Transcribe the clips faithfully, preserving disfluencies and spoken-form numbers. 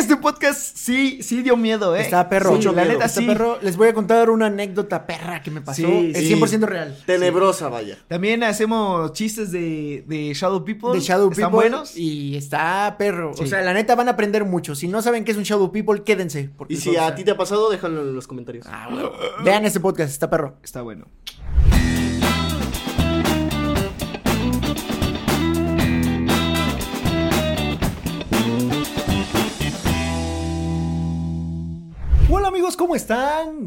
este podcast sí, sí dio miedo, ¿eh? Está perro. Sí, la miedo. neta Está sí. perro. Les voy a contar una anécdota perra que me pasó. Sí, es sí. cien por ciento real. Tenebrosa, vaya. También hacemos chistes de, de Shadow People. De Shadow ¿Están People. buenos? Y está perro. Sí. O sea, la neta van a aprender mucho. Si no saben qué es un Shadow People, quédense. porque Y les si va a gustar. ti te ha pasado, déjalo en los comentarios. Ah, bueno. Vean este podcast, está perro. Está bueno. Hola amigos, ¿cómo están?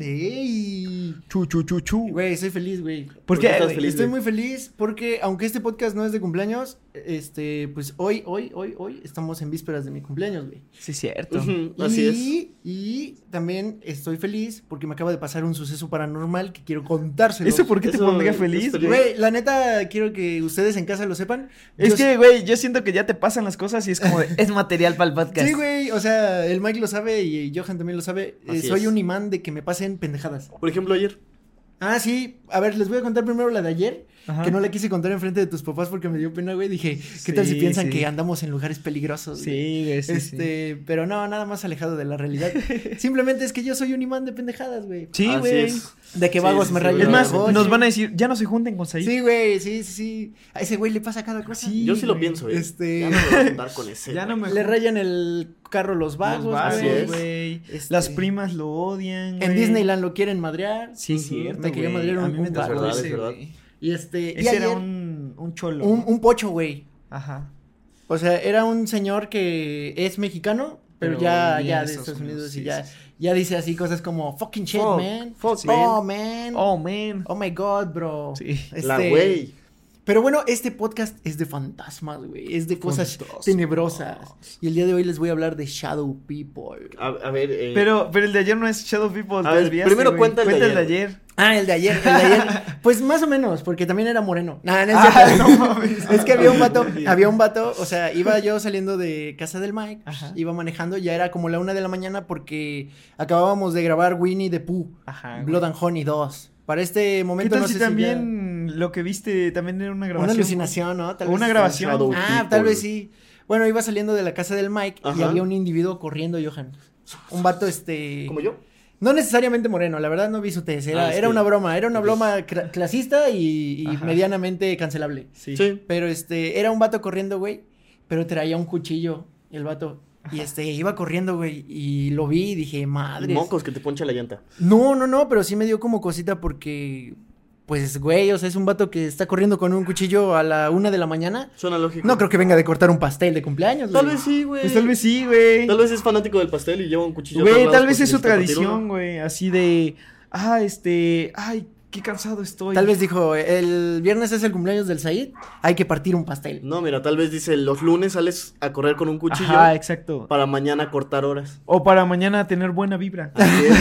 Ey. Chu, chu, chu, chu. Güey, soy feliz, güey. ¿Por qué? estás güey? feliz? Estoy güey? muy feliz porque aunque este podcast no es de cumpleaños, este, pues hoy, hoy, hoy, hoy estamos en vísperas de mi cumpleaños, güey. Sí, es cierto. Ujú, así es. Y, y también estoy feliz porque me acaba de pasar un suceso paranormal que quiero contárselo. ¿Eso por qué te Eso pondría es feliz, feliz. güey? Güey, la neta, quiero que ustedes en casa lo sepan. Es Yo- que, güey, yo siento que ya te pasan las cosas y es como de, es material para el podcast. Sí, güey, o sea, el Mike lo sabe y Johan también lo sabe. Eh, Así soy es. un imán de que me pasen pendejadas. Por ejemplo, ayer. Ah, sí, a ver, les voy a contar primero la de ayer, Ajá. que no la quise contar enfrente de tus papás porque me dio pena, güey. Dije, ¿qué tal si Sí, piensan sí. que andamos en lugares peligrosos? güey? Sí, güey, sí, este, pero no, nada más alejado de la realidad. Simplemente es que yo soy un imán de pendejadas, güey. Sí, Así güey. es. De que Sí, vagos sí, me sí, rayan. Es más, el coche. nos van a decir, ya no se junten con Said. Sí, güey, sí, sí, sí. A ese güey le pasa cada cosa. Sí, Yo sí lo güey. pienso, eh. Este- Ya no me voy a juntar con ese. Ya no güey. me Le rayan el carro los vagos, Los Así güey. es. güey. Este- Las primas lo odian, En güey. Disneyland lo quieren madrear. Sí, Ujú. cierto, Me quería güey. madrear A un, mí me un tocó vago. verdad, es ese, verdad. güey. Y este, y Ese era ayer, un, un cholo. un, ¿no? un pocho, güey. Ajá. O sea, era un señor que es mexicano, pero, Pero ya, vivía ya en de Estados Estados Unidos, Unidos, y sí, ya, sí, sí. ya dice así cosas como fucking shit, Fuck, man. fuck, Oh, man. Oh, Oh, man. my God, bro. Sí. La Este, güey. Pero bueno, este podcast es de fantasmas, güey. Es de cosas Fantasmas. tenebrosas. Y el día de hoy les voy a hablar de Shadow People. A, a ver, eh. Pero, pero el de ayer no es Shadow People. A te ver, desviaste, primero güey. cuenta el de Cuenta el de ayer, ayer. Ah, el de ayer, el de ayer. Pues más o menos, porque también era moreno. Nah, no es Ah, cierto. no mames. Es que había un vato, había un vato, o sea, iba yo saliendo de casa del Mike, Ajá. iba manejando, ya era como la una de la mañana porque acabábamos de grabar Winnie the Pooh, Ajá, güey. Blood and Honey dos. Para este ¿Qué momento tal no si sé también lo que viste también era una si ya... grabación? Una alucinación, ¿no? Tal O una vez- grabación. Shadow Ah, People. tal vez sí. Bueno, iba saliendo de la casa del Mike y Ajá. había un individuo corriendo, Johan. Un vato, este... ¿Como yo? No necesariamente moreno, la verdad no vi su tez, era, Ah, es era que- una broma, era una ok. broma cra- clasista y, y Ajá. medianamente cancelable. Sí. Sí. Pero este, era un vato corriendo, güey, pero traía un cuchillo, el vato. Y este, iba corriendo, güey, y lo vi y dije, madre. Mocos que te poncha la llanta. No, no, no, pero sí me dio como cosita porque, pues, güey, o sea, es un vato que está corriendo con un cuchillo a la una de la mañana. Suena lógico. No creo que venga de cortar un pastel de cumpleaños, Tal güey. vez sí, güey. Pues tal vez sí, güey. Tal vez es fanático del pastel y lleva un cuchillo. a Güey, todos lados tal por vez si es su necesita partir tradición, uno. güey. Así de, ah, este, ay, qué cansado estoy. Tal vez dijo, el viernes es el cumpleaños del Said, hay que partir un pastel. No, mira, tal vez dice, los lunes sales a correr con un cuchillo Ajá, exacto. para mañana cortar horas. O para mañana tener buena vibra. Así es.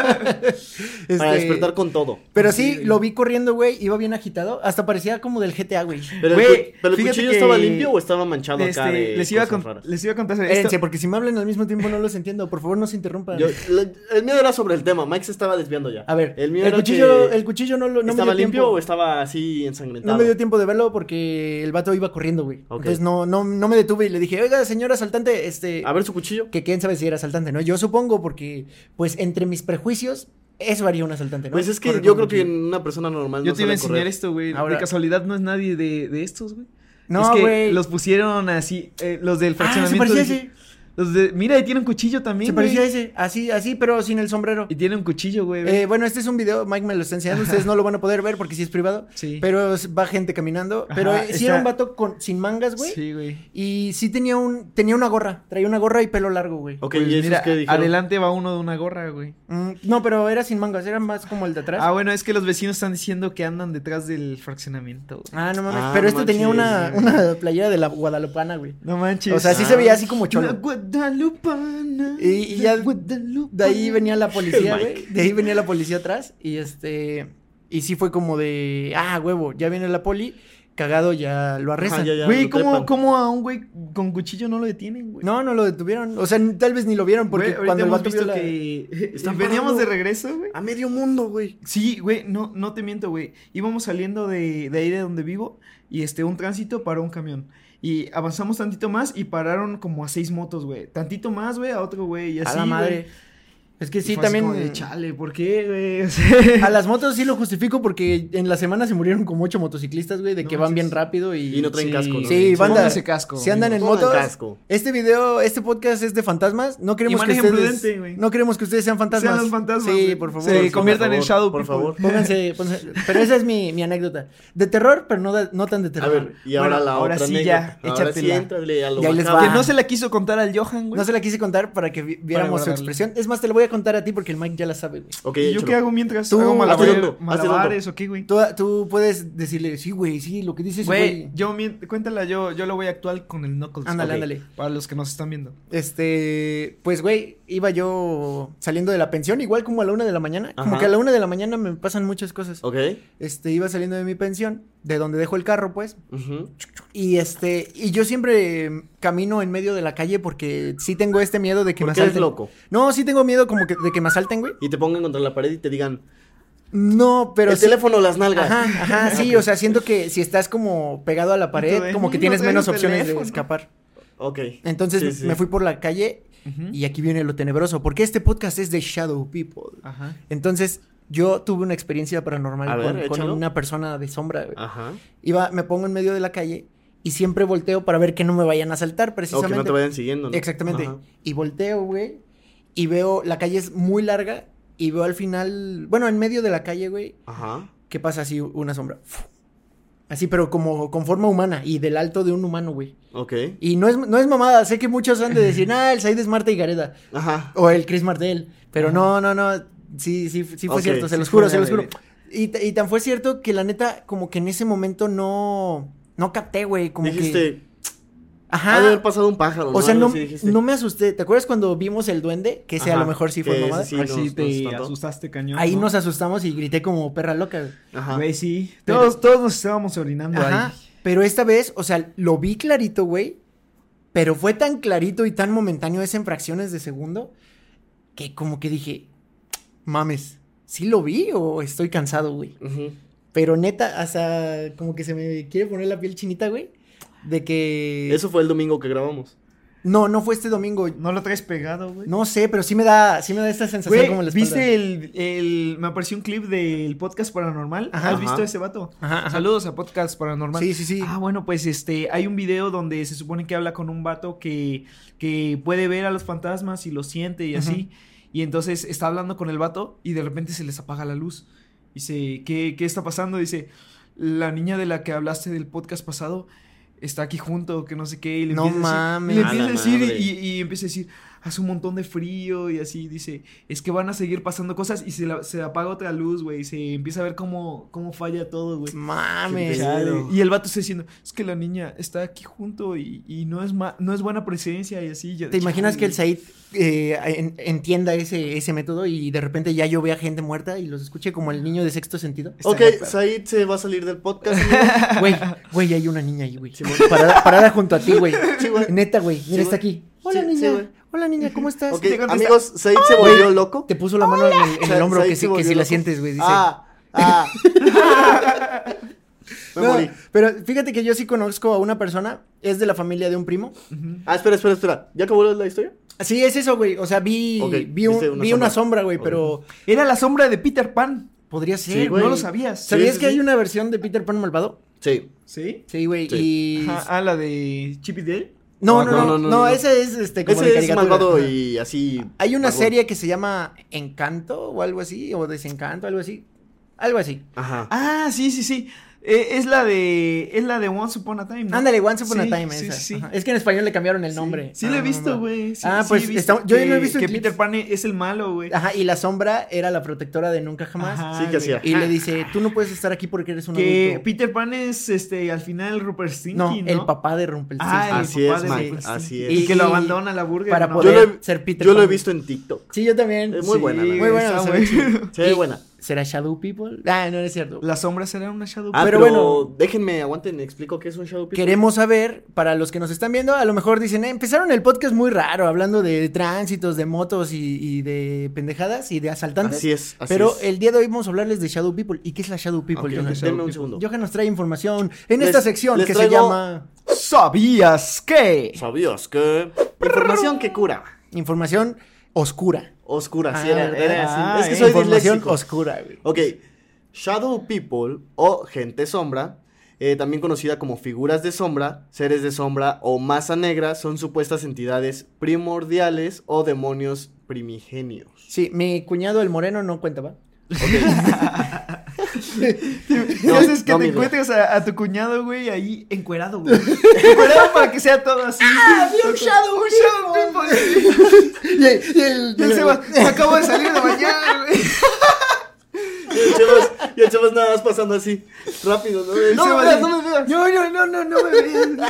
Para Este, despertar con todo. Pero Sí, sí, güey. lo vi corriendo, güey, iba bien agitado, hasta parecía como del G T A, güey. Pero, Güey, el, cu- pero el fíjate cuchillo que- estaba limpio o estaba manchado Este, acá de les, iba a cosas con- raras. les iba a contar esto. Espérense, porque si me hablan al mismo tiempo no los entiendo, por favor no se interrumpan. Yo- la- el mío era sobre el tema, Mike se estaba desviando ya. A ver, el el, mío era cuchillo, que el cuchillo no, lo, no me ¿estaba dio limpio tiempo. o estaba así ensangrentado? No me dio tiempo de verlo porque el vato iba corriendo, güey. Ok. Entonces no, no, no me detuve y le dije, oiga, señor asaltante, este... A ver su cuchillo. Que quién sabe si era asaltante, ¿no? Yo supongo porque, pues, entre mis prejuicios, eso haría un asaltante, ¿no? Pues es que Correr yo con creo que cuchillo. una persona normal Yo no te iba a sabe enseñar correr. esto, güey. Ahora- De casualidad no es nadie de, de estos, güey. No, es que güey. los pusieron así, eh, los del Ah, se fraccionamiento. parecía a dije- ese. Los de, mira, ahí tiene un cuchillo también, Se güey. parecía a ese. Así, así, pero sin el sombrero. Y tiene un cuchillo, güey. ve. Eh, bueno, este es un video, Mike me lo está enseñando, ustedes no lo van a poder ver porque sí es privado, Sí. pero es- va gente caminando, Ajá, pero eh, sí está- era un vato con, sin mangas, güey, Sí, güey. y sí tenía un, tenía una gorra, traía una gorra y pelo largo, güey. Ok, Pues y eso mira, es que dijeron. adelante va uno de una gorra, güey. Mm, no, pero era sin mangas, era más como el de atrás. Ah, bueno, es que los vecinos están diciendo que andan detrás del fraccionamiento, güey. Ah, no mames, Ah, pero este manches, tenía una, güey. una playera de la Guadalupana, güey. No manches. O sea, sí Ah. se veía así como La cholo. Guadalupana. Y- y ya la Guadalupana. De ahí venía la policía, El güey. Mike. De ahí venía la policía atrás. Y este. Y sí fue como de. Ah, huevo, ya viene la poli. Cagado, ya lo arrestan. Ajá, ya, ya. Güey, lo ¿cómo, trepan. ¿cómo a un güey con cuchillo no lo detienen, güey? No, no lo detuvieron. O sea, n- tal vez ni lo vieron. Porque Güey, ahorita cuando el hemos vato visto vio la- que Están veníamos parando. de regreso, güey. A medio mundo, güey. Sí, güey, no, no te miento, güey. Íbamos saliendo de, de ahí de donde vivo y este, un tránsito paró un camión. Y avanzamos tantito más y pararon como a seis motos, güey. Tantito más, güey, a otro güey y así, A la madre. güey. Es que Y sí, fue así también. como de, chale, ¿por qué, güey? O sea, A las motos sí lo justifico porque en la semana se murieron como ocho motociclistas, güey, de No que van manches. bien rápido y. Y no traen Sí. casco, ¿no? Sí, banda. Pónganse casco. Si andan en Pongan motos. casco. Este video, este podcast es de fantasmas. No queremos Y que manejen ustedes. prudente, güey. No queremos que ustedes sean fantasmas. Sean los fantasmas, Sí, güey. por favor. Se Sí, conviertan en por Shadow por people. favor. Pónganse, pónganse- Pero esa es mi, mi anécdota. De terror, pero no, de- no tan de A terror. ver, y ahora Bueno, la ahora otra sí, anécdota. ya, Ahora sí, échatela. éntrale a lo Y ahí les macabro. Que va. no se la quiso contar al Johan, güey. No se la quise contar para que vi- viéramos su guardarla. expresión. Es más, te lo voy a contar a ti porque el Mike ya la sabe, güey. Ok, ¿Y yo échalo. qué hago mientras? Tú, ¿Hago hazte malabares, tonto, hazte malabares o qué, güey? Tú, tú puedes decirle, sí, güey, sí, lo que dices, Güey, güey. yo mien- cuéntala, yo, yo lo voy a actuar con el Knuckles. Ándale, Ok, ándale. Para los que nos están viendo. Este, pues, güey, iba yo saliendo de la pensión, igual como a la una de la mañana. Como Ajá. que a la una de la mañana me pasan muchas cosas. Ok. Este, iba saliendo de mi pensión, de donde dejo el carro, pues. Ujú. Y este, y yo siempre camino en medio de la calle porque sí tengo este miedo de que me Porque eres asalten. loco. No, sí tengo miedo como que de que me asalten, güey. Y te pongan contra la pared y te digan, No, pero el sí- teléfono, las nalgas. Ajá, ajá, sí, o sea, siento que si estás como pegado a la pared, de, como que "Mm, tienes no traigo menos opciones de teléfono". escapar. Ok. Entonces Sí, sí. me fui por la calle Ujú. y aquí viene lo tenebroso, porque este podcast es de Shadow People. Ajá. Entonces, yo tuve una experiencia paranormal A ver, con, con échalo. una persona de sombra, güey. Ajá. Iba, me pongo en medio de la calle y siempre volteo para ver que no me vayan a asaltar, O precisamente. que no te vayan siguiendo, ¿no? Exactamente. Ajá. Y volteo, güey, y veo, la calle es muy larga y veo al final, bueno, en medio de la calle, güey, Ajá. que pasa así una sombra. Así, pero como con forma humana y del alto de un humano, güey. Ok. Y no es, no es mamada, sé que muchos han de decir, ah, el Said es Marta y Gareda. Ajá. O el Chris Martel. Pero Ajá. no, no, no. Sí, sí, sí fue Ok, cierto, se sí los fue juro, se los la juro. Y, t- y tan fue cierto que la neta, como que en ese momento no. No capté, güey. Como Dijiste, que. ha de Ajá. haber pasado un pájaro, O sea, Algo no, así dijiste. no me asusté. ¿Te acuerdas cuando vimos el duende? Que ese a Ajá, lo mejor sí fue que mamada. ese sí. Ahí nos- sí nos te espantó. asustaste cañón. Ahí ¿no? nos asustamos y grité como perra loca, güey. Ajá. Güey, sí. Pero- Todos, todos nos estábamos orinando Ajá. ahí. Pero esta vez, o sea, lo vi clarito, güey. Pero fue tan clarito y tan momentáneo, es en fracciones de segundo, que como que dije, mames, ¿sí lo vi o estoy cansado, güey? Ujú. Pero neta, hasta como que se me quiere poner la piel chinita, güey. De que... Eso fue el domingo que grabamos. No, no fue este domingo. ¿No lo traes pegado, güey? No sé, pero sí me da, sí me da esta sensación Güey, como en la espalda. ¿viste el, el... Me apareció un clip del podcast paranormal? Ajá. ¿Has visto Ajá. ese vato? Ajá, ajá. Saludos a podcast paranormal. Sí, sí, sí. Ah, bueno, pues este, hay un video donde se supone que habla con un vato que, que puede ver a los fantasmas y los siente y así. Y entonces está hablando con el vato y de repente se les apaga la luz. Dice, ¿qué, qué está pasando? Dice, la niña de la que hablaste del podcast pasado está aquí junto, que no sé qué. Y le No empieza a mames. decir, y le A empieza la a decir madre. y, y empieza a decir, hace un montón de frío y así. Dice, es que van a seguir pasando cosas y se, la- se apaga otra luz, güey. Y se empieza a ver cómo, cómo falla todo, güey. Mames. Qué Chale. pedo. Y el vato está diciendo, es que la niña está aquí junto y, y no es ma- no es buena presencia y así. Yo, ¿Te imaginas chale. que el Said eh, en- entienda ese, ese método y de repente ya yo vea gente muerta y los escuche como el niño de sexto sentido? Está Ok, bien, Said se va a salir del podcast. amigo. Güey, güey, hay una niña ahí, güey. Parada, parada junto a ti, güey. Sí, güey. Neta, güey. Mira, Sí, está güey. aquí. Hola, Sí, niña. sí, güey. Hola, niña, ¿cómo estás? Ok, Te contesta. amigos, Said se volvió loco. Te puso la mano en el, en el Sa- hombro, Said que, se si, que volvió si la loco. sientes, güey. Dice. Ah, ah. Me No, morí. pero fíjate que yo sí conozco a una persona, es de la familia de un primo. Ujú. Ah, espera, espera, espera. ¿Ya acabó la historia? Sí, es eso, güey. O sea, vi, Ok, vi, un- viste una vi una sombra. sombra, güey, Ok. pero Era la sombra de Peter Pan. podría ser, Sí, güey. No lo sabías. ¿Sabías Sí, sí, que hay sí. una versión de Peter Pan malvado? Sí. ¿Sí? Sí, güey. Sí. Y. Ajá, ah, la de Chip y Dale. No, No, no, no, no, no, no, no. esa es este como de Ese es caricatura. malvado Ajá. y así. Hay una barbón. serie que se llama Encanto o algo así, o Desencanto, algo así. Algo así. Ajá. Ah, sí, sí, sí. Eh, es la de. Es la de Once Upon a Time, ¿no? Ándale, Once Upon Sí, a Time, sí, esa. sí, sí. Ajá. Es que en español le cambiaron el Sí. nombre. Sí, lo Ah, he visto, no, güey. Sí, Ah, sí pues, he visto está- yo que, lo he visto en que clips. Peter Pan es el malo, güey. Ajá, y la sombra era la protectora de Nunca Jamás. Ajá, Sí, que güey. hacía. Y le dice, tú no puedes estar aquí porque eres un Que adulto. Peter Pan es, este, al final Rupert Stinky, No, ¿no? el papá de Rumpelstiltskin. Ah, el Así papá es, de Mike, Rumpelstiltskin. así es. Y, que lo Y- abandona la burger, para ¿no? poder Yo lo he- ser Peter Yo lo he Pan. visto en TikTok. Sí, yo también. Es muy Sí, buena, la Muy verdad. buena, está se ve muy- chido. Se ve Y- buena. ¿Será Shadow People? Ah, no, no es cierto. La sombra será una Shadow Ah, Pero pero, bueno. déjenme, aguanten, explico qué es un Shadow People. Queremos saber, para los que nos están viendo, a lo mejor dicen, eh, empezaron el podcast muy raro, hablando de tránsitos, de motos y, y de pendejadas y de asaltantes. Así es, así Pero es. el día de hoy vamos a hablarles de Shadow People. ¿Y qué es la Shadow People, Ok, Johan? denme un segundo. Johan nos trae información en Les- esta sección les que se traigo- llama ¿Sabías que? ¿Sabías que? Información que cura. Información Oscura. Oscura, sí, Ah, era, ¿verdad? era así. Ah, es que eh, soy Información disléxico. Oscura, güey. Ok, Shadow People o gente sombra, eh, también conocida como figuras de sombra, seres de sombra o masa negra, son supuestas entidades primordiales o demonios primigenios. Sí, mi cuñado el moreno no cuenta, ¿va? ¿Qué No, haces que no, te mi encuentres a, a tu cuñado, güey, ahí encuerado, güey? Encuerado para que sea todo así. ¡Ah, vi un Shadow Un Shadow People. Y el, y el- Y el Sebas, me acabo de salir de bañar, güey. Y el Sebas, y el Sebas nada más pasando así, rápido, ¿no? El No me Sebas veas, de- no me veas. No, no, no, no, no me veas.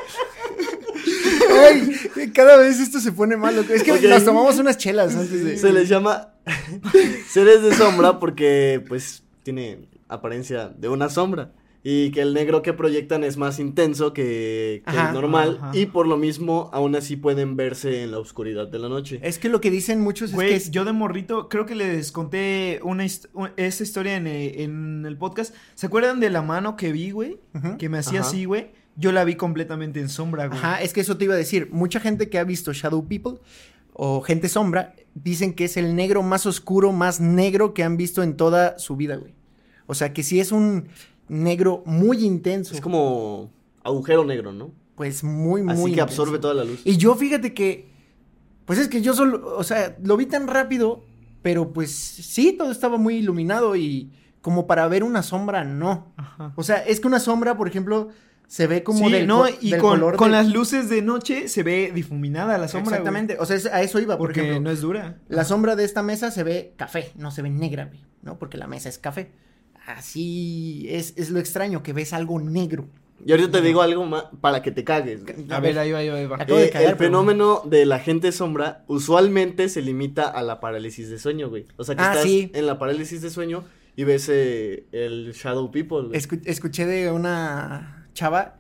Ay, cada vez esto se pone malo. Es que Ok. nos tomamos unas chelas antes de... Se les llama seres de sombra porque, pues, tiene apariencia de una sombra. Y que el negro que proyectan es más intenso que, que Ajá, el normal. ajá. Y por lo mismo, aún así pueden verse en la oscuridad de la noche. Es que lo que dicen muchos Güey, es que es... yo de morrito, creo que les conté una hist- un- esta historia en, eh, en el podcast. ¿Se acuerdan de la mano que vi, güey? Ujú. Que me hacía Ajá. así, güey. Yo la vi completamente en sombra, güey. Ajá, es que eso te iba a decir. Mucha gente que ha visto Shadow People o gente sombra dicen que es el negro más oscuro, más negro que han visto en toda su vida, güey. O sea, que sí es un negro muy intenso. Es como agujero negro, ¿no? Pues muy, muy Así que intenso. absorbe toda la luz. Y yo fíjate que... Pues es que yo solo... O sea, lo vi tan rápido, pero pues sí, todo estaba muy iluminado y como para ver una sombra, no. Ajá. O sea, es que una sombra, por ejemplo, se ve como Sí, del, no, co- y del con, color con de- las luces de noche se ve difuminada la sombra, güey. Exactamente, o sea, es- a eso iba, por Porque ejemplo. no es dura. La sombra de esta mesa se ve café, no se ve negra, güey, ¿no? Porque la mesa es café. Así es, es lo extraño, que ves algo negro. Y ahorita te digo algo más para que te cagues. güey. A, ver, ahí va, ahí va, ahí va. Acabo de Eh, cagar, el pero- fenómeno de la gente sombra usualmente se limita a la parálisis de sueño, güey. O sea que Ah, estás sí. en la parálisis de sueño y ves eh, el Shadow People. güey. Escu- escuché de una chava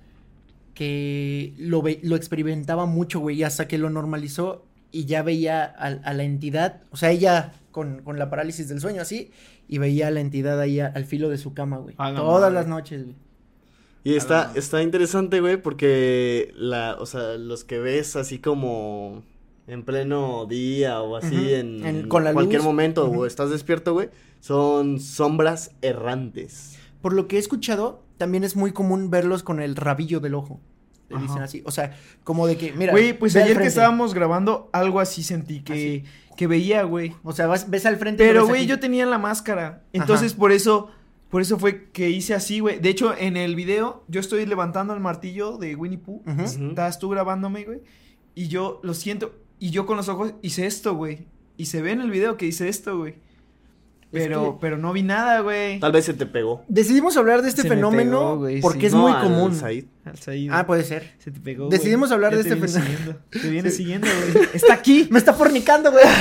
que lo, ve- lo experimentaba mucho, güey, hasta que lo normalizó y ya veía a, a la entidad, o sea, ella con, con la parálisis del sueño así, y veía a la entidad ahí a- al filo de su cama, güey. A la Todas madre. las noches, güey. Y está, madre. está interesante, güey, porque la, o sea, los que ves así como en pleno día o así Ujú. en, En- con la cualquier luz. momento Ujú. o estás despierto, güey, son sombras errantes. Por lo que he escuchado, también es muy común verlos con el rabillo del ojo. Le Ajá. dicen así. O sea, como de que, mira. Güey, pues ve al ayer que frente. estábamos grabando, algo así sentí que, que veía, güey. O sea, vas- ves al frente. Pero, ves güey, aquí. yo tenía la máscara. Entonces, por eso, por eso fue que hice así, güey. De hecho, en el video, yo estoy levantando el martillo de Winnie Pooh. Ujú. Ujú. Estás tú grabándome, güey. Y yo lo siento. Y yo con los ojos hice esto, güey. Y se ve en el video que hice esto, güey. Es Pero, que- pero no vi nada, güey. Tal vez se te pegó. Decidimos hablar de este Se me fenómeno pegó, güey, porque sí. es No, muy al común. Said. Al Said, Ah, güey. puede ser. Se te pegó, Decidimos güey. hablar Ya de te este viene fenómeno. siguiendo. Te viene siguiendo, güey. Está aquí. Me está fornicando, güey.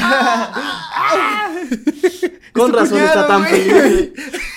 Con tu razón cuñado, está tan güey. feliz.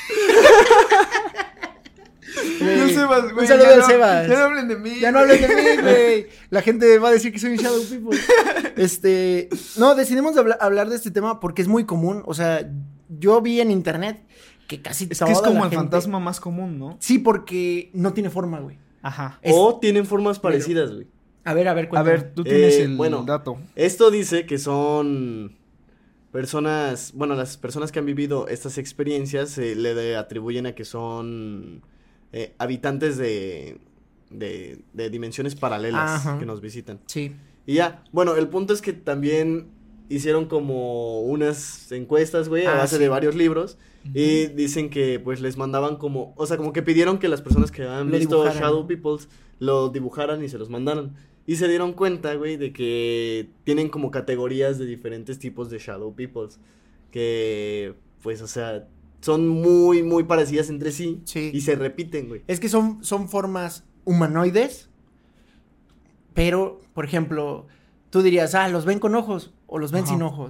Güey, No Sebas, güey. un saludo ya al no- Sebas. Ya no hablen de mí. Ya no hablen de mí, güey. La gente va a decir que soy un Shadow People. Este, no, decidimos habla- hablar de este tema porque es muy común. O sea, yo vi en internet que casi Es que es toda como la el gente- fantasma más común, ¿no? Sí, porque no tiene forma, güey. Ajá. Es- O tienen formas parecidas, güey. A ver, a ver, A cuéntame. ver, tú tienes Eh, el bueno. dato. Esto dice que son personas, bueno, las personas que han vivido estas experiencias se le de- atribuyen a que son eh, habitantes de, de, de dimensiones paralelas Ajá. que nos visitan. Sí. Y ya, bueno, el punto es que también hicieron como unas encuestas, güey, a Ah, base sí. de varios libros. Y dicen que pues les mandaban como, o sea, como que pidieron que las personas que habían Lo visto dibujaran. Shadow Peoples lo dibujaran y se los mandaran. Y se dieron cuenta, güey, de que tienen como categorías de diferentes tipos de Shadow Peoples. Que, pues, o sea, son muy, muy parecidas entre sí. Sí. Y se repiten, güey. Es que son, son formas humanoides, pero, por ejemplo, tú dirías, ah, los ven con ojos o los ven Ajá. sin ojos.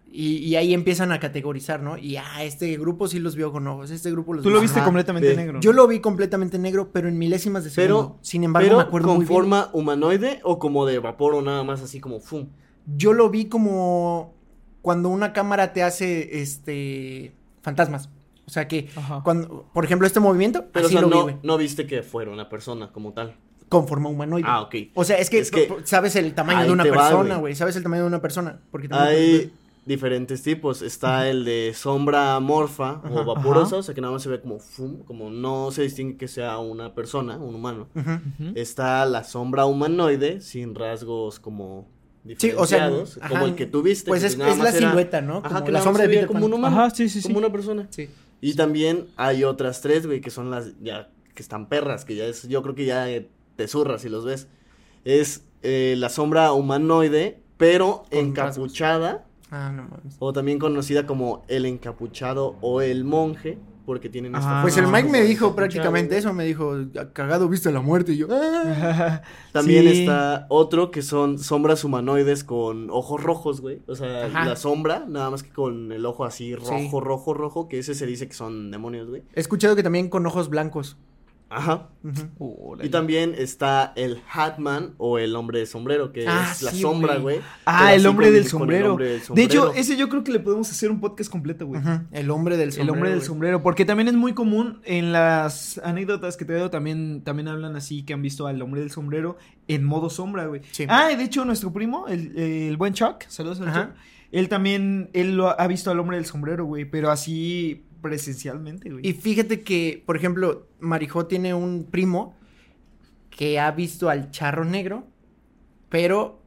Y, y ahí empiezan a categorizar, ¿no? Y ah, este grupo sí los vio con ojos, este grupo los Tú vio- lo viste Ajá, completamente ve. negro. Yo lo vi completamente negro, pero en milésimas de Pero- segundo. Sin embargo, Pero me acuerdo con muy bien. forma humanoide o como de vapor o nada más así como fum. Yo lo vi como cuando una cámara te hace, este, fantasmas. O sea que, Ajá. cuando, por ejemplo, este movimiento, Pero así o sea, lo vi, no, güey. no viste que fuera una persona como tal. Con forma humanoide. Ah, ok. O sea, es que, Es que- p- sabes el tamaño ahí de una te va, persona, güey. güey. Sabes el tamaño de una persona. Porque también Hay puedes diferentes tipos. Está el de sombra amorfa Ajá, o vaporosa, ajá. o sea que nada más se ve como fum, como no se distingue que sea una persona, un humano. ver. Ujú. Ujú. Está la sombra humanoide sin rasgos como Sí, o sea, diferenciados, ajá, como el que tú viste. Pues que es, nada es la más era- silueta, ¿no? Ajá, Como que la nada sombra más de se veía Peter como Pan. un humano, Ajá, sí, sí, sí. como una persona. Sí. Y también hay otras tres, güey, que son las ya que están perras, que ya es, yo creo que ya eh, te zurras si los ves. Es eh, la sombra humanoide, pero Con encapuchada, Ah, no mames. o también conocida como el encapuchado o el monje, porque tienen esta Ah, Pues el forma Mike como me de dijo encapuchado, prácticamente güey. eso, me dijo, cagado, viste la muerte, y yo, ah. También Sí. está otro que son sombras humanoides con ojos rojos, güey. O sea, Ajá. la sombra, nada más que con el ojo así rojo, Sí. rojo, rojo, que ese se dice que son demonios, güey. He escuchado que también con ojos blancos. Ajá. Ujú. Órale. Y también está el Hatman o el hombre de sombrero, que Ah, es la sí, sombra, güey. güey. Ah, pero el así hombre con- del con el sombrero. hombre del De hecho, sombrero. ese yo creo que le podemos hacer un podcast completo, güey. Ujú. El hombre del sombrero. El hombre del güey. sombrero, porque también es muy común en las anécdotas que te veo, también, también hablan así que han visto al hombre del sombrero en modo sombra, güey. Sí. Ah, y de hecho nuestro primo, el, el buen Chuck, saludos al Ajá. Chuck, él también, él lo ha, ha visto al hombre del sombrero, güey, pero así presencialmente, güey. Y fíjate que, por ejemplo, Marijó tiene un primo que ha visto al charro negro, pero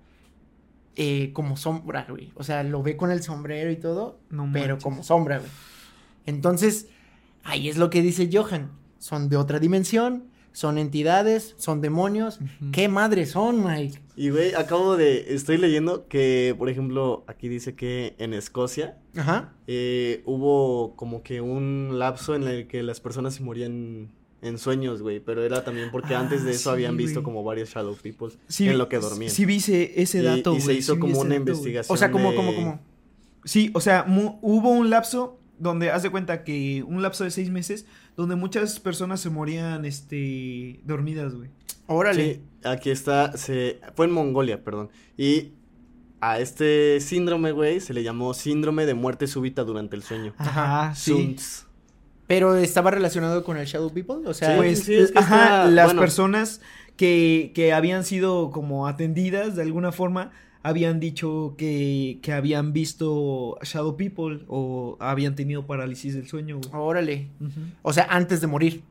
eh, como sombra, güey. O sea, lo ve con el sombrero y todo, No pero manches. como sombra, güey. Entonces, ahí es lo que dice Johan. Son de otra dimensión, son entidades, son demonios. Ujú. ¿Qué madres son, Mike? Y, güey, acabo de... Estoy leyendo que, por ejemplo, aquí dice que en Escocia Ajá. eh, hubo como que un lapso en el que las personas se morían en sueños, güey, pero era también porque Ah, antes de eso sí, habían visto güey. como varios Shadow People Sí, en lo que dormían. Sí vi ese, ese Y- dato, y, se güey, hizo sí vi como ese una dato, güey. investigación. O sea, ¿cómo, de- cómo, cómo? Sí, o sea, mu- hubo un lapso donde, haz de cuenta que un lapso de seis meses, donde muchas personas se morían, este, dormidas, güey. Órale. Sí, aquí está, se, fue en Mongolia, perdón, y a este síndrome, güey, se le llamó síndrome de muerte súbita durante el sueño. Ajá, sí. Sunts. Pero estaba relacionado con el Shadow People, o sea, Sí, Pues, sí, es que ajá, está- las bueno. personas que, que habían sido como atendidas de alguna forma, habían dicho que, que habían visto Shadow People o habían tenido parálisis del sueño, güey. órale. Ujú. O sea, antes de morir.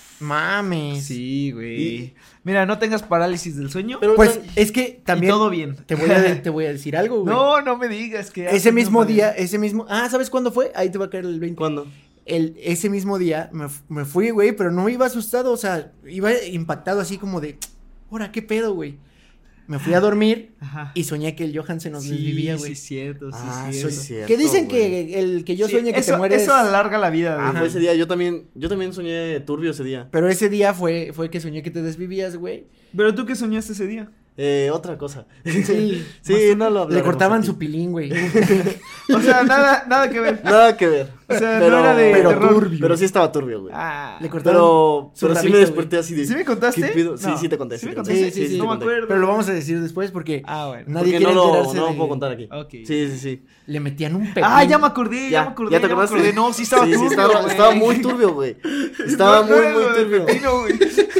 Mames. Sí, güey. Y- Mira, no tengas parálisis del sueño. Pero Pues tan- es que también y todo bien. te voy a te voy a decir algo, güey. No, no me digas que... has Ese tenido mismo parálisis. día, ese mismo, ah, ¿sabes cuándo fue? Ahí te va a caer el veinte. ¿Cuándo? El, ese mismo día me, f- me fui, güey, pero no iba asustado, o sea, iba impactado así como de, ahora, ¿qué pedo, güey? Me fui a dormir Ajá. y soñé que el Johan se nos Sí, desvivía, sí, güey. cierto, sí, Ah, cierto. sí, cierto, Que dicen güey. que el que yo Sí, sueñe que eso, te mueres. Eso alarga la vida, güey. Ah, fue ese día, yo también, yo también soñé turbio ese día. Pero ese día fue, fue que soñé que te desvivías, güey. Pero tú qué soñaste ese día. Eh, otra cosa. Sí. Sí, no lo Le hablaremos cortaban aquí. su pilín, güey. O sea, nada, nada que ver. Nada que ver. O sea, Pero- no era de pero terror. turbio. Pero sí estaba turbio, güey. Ah. Le cortaban Pero, su pero sí rabito, me desperté güey. así de... ¿Sí me contaste? ¿qué pido? Sí, No. sí te conté. ¿Sí me te contaste? Sí, sí, sí. No me te conté. acuerdo. Pero lo vamos a decir después porque Ah, bueno. nadie Porque quiere no lo, enterarse no lo de- puedo contar aquí. Ok. Sí, sí, sí. Le metían un pepino. Ah, ya me acordé, ya, Ya, me acordé. ¿ya te me acordaste? acordé. No, sí estaba Sí, sí, turbio, estaba, güey. estaba muy turbio, güey. Estaba No, no muy, era muy lo del turbio. pepino, güey.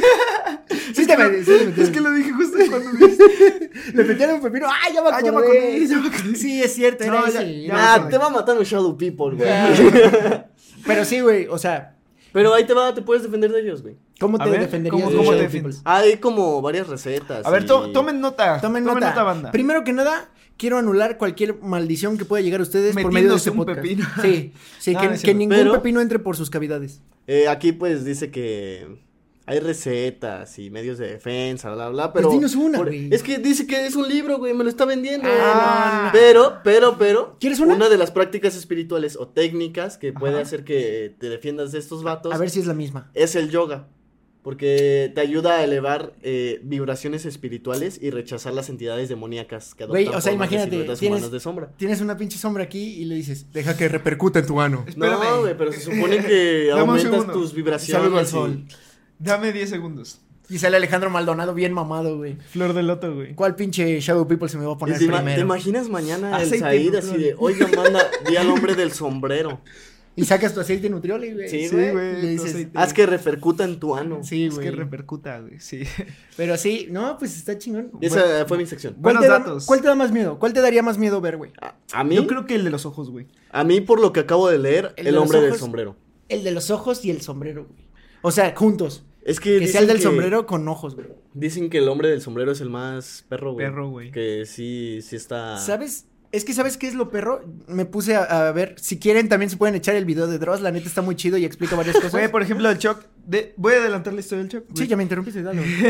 Sí te metí, sí te metí. Es que lo dije justo cuando viste. Le metían un pepino. ¡Ah, ya me Ah, acordé! ya me acordé, ya me acordé. Sí, es cierto, era No, ya- ese. ya era me Ah, ese. acordé. te va a matar un Shadow People, güey. Pero sí, güey, o sea, Pero ahí te va, te puedes defender de ellos, güey. ¿cómo A te ver, defenderías ¿cómo- de cómo te Shadow defiendes? People? Hay como varias recetas. A ver, y- to- tomen nota. Tomen nota. banda. Primero que nada, quiero anular cualquier maldición que pueda llegar a ustedes por medio de Metiéndose este un podcast. pepino. Sí, sí, No, que, no es que cierto. ningún Pero- pepino entre por sus cavidades. Eh, aquí pues dice que hay recetas y medios de defensa, bla, bla, pero... Pues dinos una, por- güey. Es que dice que es un libro, güey, me lo está vendiendo. Ah, no, no. Pero, pero, pero... ¿Quieres una? de las prácticas espirituales o técnicas que puede Ajá. hacer que te defiendas de estos vatos A ver si es la misma. es el yoga. Porque te ayuda a elevar eh, vibraciones espirituales y rechazar las entidades demoníacas que adoptan Güey, o sea, formas de imagínate, siluetas tienes- humanas de sombra. Tienes una pinche sombra aquí y le dices, deja que repercuta en tu ano. Espérame. No, güey, pero se supone que Dame un aumentas segundo. tus vibraciones. Saludo al y- sol. Dame diez segundos. Y sale Alejandro Maldonado bien mamado, güey. Flor de loto, güey. ¿Cuál pinche Shadow People se me va a Y poner te, ima- primero? ¿Te imaginas mañana el Aceite Said así Nutrioli. de, oiga, manda, di al hombre del sombrero? Y sacas tu aceite nutrioli, güey. Sí, Sí, güey. güey. Le dices, aceite. Haz que repercuta en tu ano. Sí, Es güey. que repercuta, güey, sí. Pero sí, no, pues está chingón. Y esa fue mi sección. ¿Cuál Buenos te da- datos. ¿Cuál te da más miedo? ¿Cuál te daría más miedo ver, güey? A, a mí, Yo creo que el de los ojos, güey. a mí, por lo que acabo de leer, El el, de los hombre del ojos. sombrero. El de los ojos y el sombrero, güey. O sea, juntos. Es que, Que sea el dicen del sombrero con ojos, güey. Dicen que el hombre del sombrero es el más perro, güey. Perro, güey. Que sí, sí está... ¿Sabes? Es que ¿sabes qué es lo perro? Me puse a, a ver. Si quieren, también se pueden echar el video de Dross. La neta está muy chido y explica varias cosas. Güey, por ejemplo, el Choc. De... Voy a adelantar la historia del Choc. Sí, güey. ya me interrumpiste, dale. güey.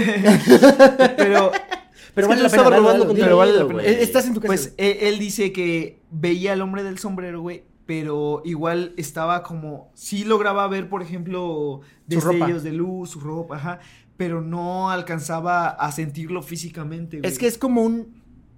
Pero, Pero Es vale que la yo pena. estaba dale, robando dale, con dale. pero vale la güey. pena. Eh, Estás en tu casa. pues él, él dice que veía al hombre del sombrero, güey. Pero igual estaba como. Sí lograba ver, por ejemplo, Su ropa. destellos de luz, su ropa, ajá. Pero no alcanzaba a sentirlo físicamente, güey. Es que es como un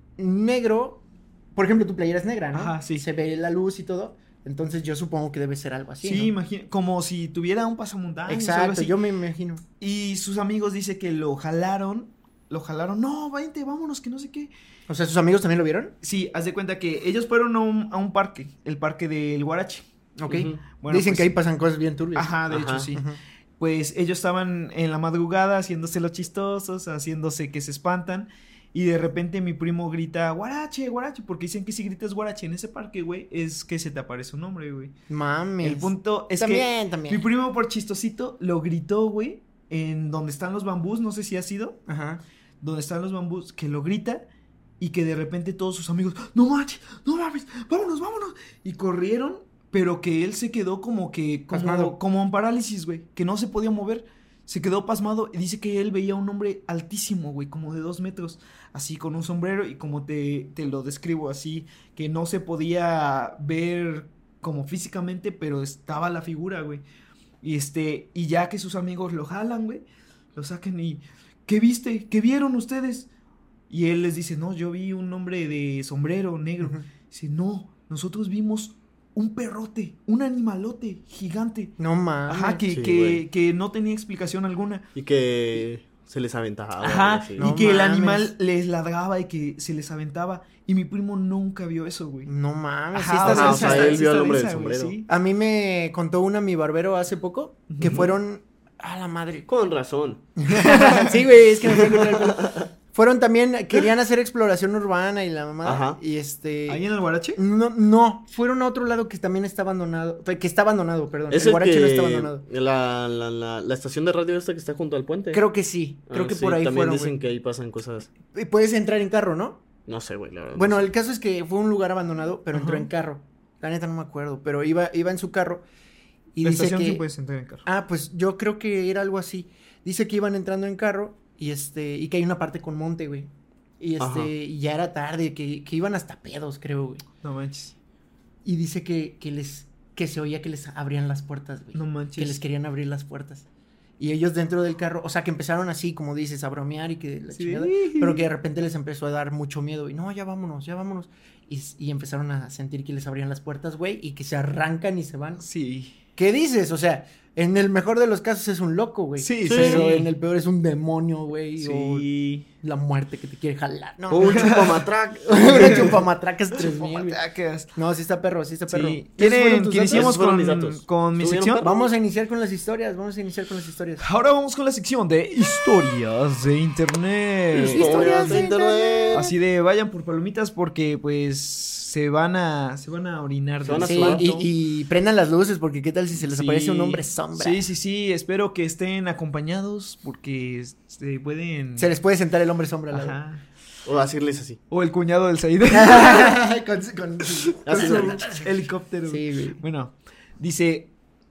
negro. Por ejemplo, tu playera es negra, ¿no? Ajá, sí. Se ve la luz y todo. Entonces yo supongo que debe ser algo así. Sí, ¿no? imagina, como si tuviera un pasamontañas o algo Exacto, así. yo me imagino. Y sus amigos dice que lo jalaron, lo jalaron, no, vente, vámonos, que no sé qué. O sea, ¿sus amigos también lo vieron? Sí, haz de cuenta que ellos fueron a un, a un parque, el parque del Guarache. Ok. Ujú. Bueno, Dicen pues, que ahí pasan cosas bien turbias. Ajá, de Ajá. hecho sí. Ujú. Pues ellos estaban en la madrugada haciéndose los chistosos, haciéndose que se espantan. Y de repente mi primo grita, Guarache, Guarache, porque dicen que si gritas Guarache en ese parque, güey, es que se te aparece un nombre, güey. Mames. El punto es también, que también. mi primo por chistosito lo gritó, güey, en donde están los bambús, no sé si ha sido, Ajá. donde están los bambús, que lo grita y que de repente todos sus amigos, no manches, no mames, vámonos, vámonos. Y corrieron, pero que él se quedó como que, como, Pasmado. como en parálisis, güey, que no se podía mover. Se quedó pasmado y dice que él veía un hombre altísimo, güey, como de dos metros, así con un sombrero y como te, te lo describo así, que no se podía ver como físicamente, pero estaba la figura, güey. Y este, y ya que sus amigos lo jalan, güey, lo sacan y, ¿qué viste? ¿Qué vieron ustedes? Y él les dice, no, yo vi un hombre de sombrero negro. Ujú. Dice, no, nosotros vimos un perrote, un animalote gigante. No mames. Ajá, que, Sí, que, güey. que no tenía explicación alguna. Y que se les aventaba. Ajá, así. no y que el mames. animal les ladraba y que se les aventaba. Y mi primo nunca vio eso, güey. No mames. sí Ajá, está Ajá, densa. o sea, está- él sí vio al está hombre densa, del güey, sombrero. sí. A mí me contó una mi barbero hace poco que Ujú. fueron a la madre. Con razón. Sí, güey, es que me fui a encontrar el pelo. Fueron también, querían hacer exploración urbana y la mamá. Ajá. Y este. ¿Ahí en el Guarache? No, no, fueron a otro lado que también está abandonado. Que está abandonado, perdón. Es el el Guarache que... no está abandonado. La, la, la, la estación de radio esta que está junto al puente. Creo que sí. Creo Ah, que sí, por ahí también fueron. dicen güey. que ahí pasan cosas. Y puedes entrar en carro, ¿no? No sé, güey, la verdad. Bueno, no sé. el caso es que fue un lugar abandonado, pero entró Ajá. en carro. La neta no me acuerdo, pero iba, iba en su carro. Y La dice estación que. sí puedes entrar en carro. Ah, pues yo creo que era algo así. Dice que iban entrando en carro y este. Y que hay una parte con monte, güey. Y Ajá. este. Y ya era tarde, que, que iban hasta pedos, creo, güey. No manches. Y dice que, que les. Que se oía que les abrían las puertas, güey. No manches. Que les querían abrir las puertas. Y ellos dentro del carro, o sea, que empezaron así, como dices, a bromear y que la Sí. chingada, pero que de repente les empezó a dar mucho miedo. Y no, ya vámonos, ya vámonos. Y, y empezaron a sentir que les abrían las puertas, güey, y que se arrancan y se van. Sí. ¿Qué dices? O sea, en el mejor de los casos es un loco, güey. Sí, Pero sí. en el peor es un demonio, güey. Sí. O la muerte que te quiere jalar. No, O un chupamatrac. una chupamatracas tres mil, güey. Chupamacacas. No, sí está perro, sí está perro. Sí. ¿Esos fueron ¿Quieren tus que datos? iniciemos Esos fueron con, mis datos. con mi ¿Estuvieron sección? perros? Vamos a iniciar con las historias, vamos a iniciar con las historias. Ahora vamos con la sección de historias de internet. Historias de internet. Así de vayan por palomitas porque pues se van a se van a orinar. Se van a del Sí, sudar. espanto. y, y prendan las luces porque qué tal si se les Sí. aparece un hombre sombra. Sí, sí, sí, espero que estén acompañados porque se pueden... Se les puede sentar el hombre sombra al lado. Ajá. O decirles así. O el cuñado del Said. con, con- Con Así, su güey. helicóptero. Sí, güey. Bueno, dice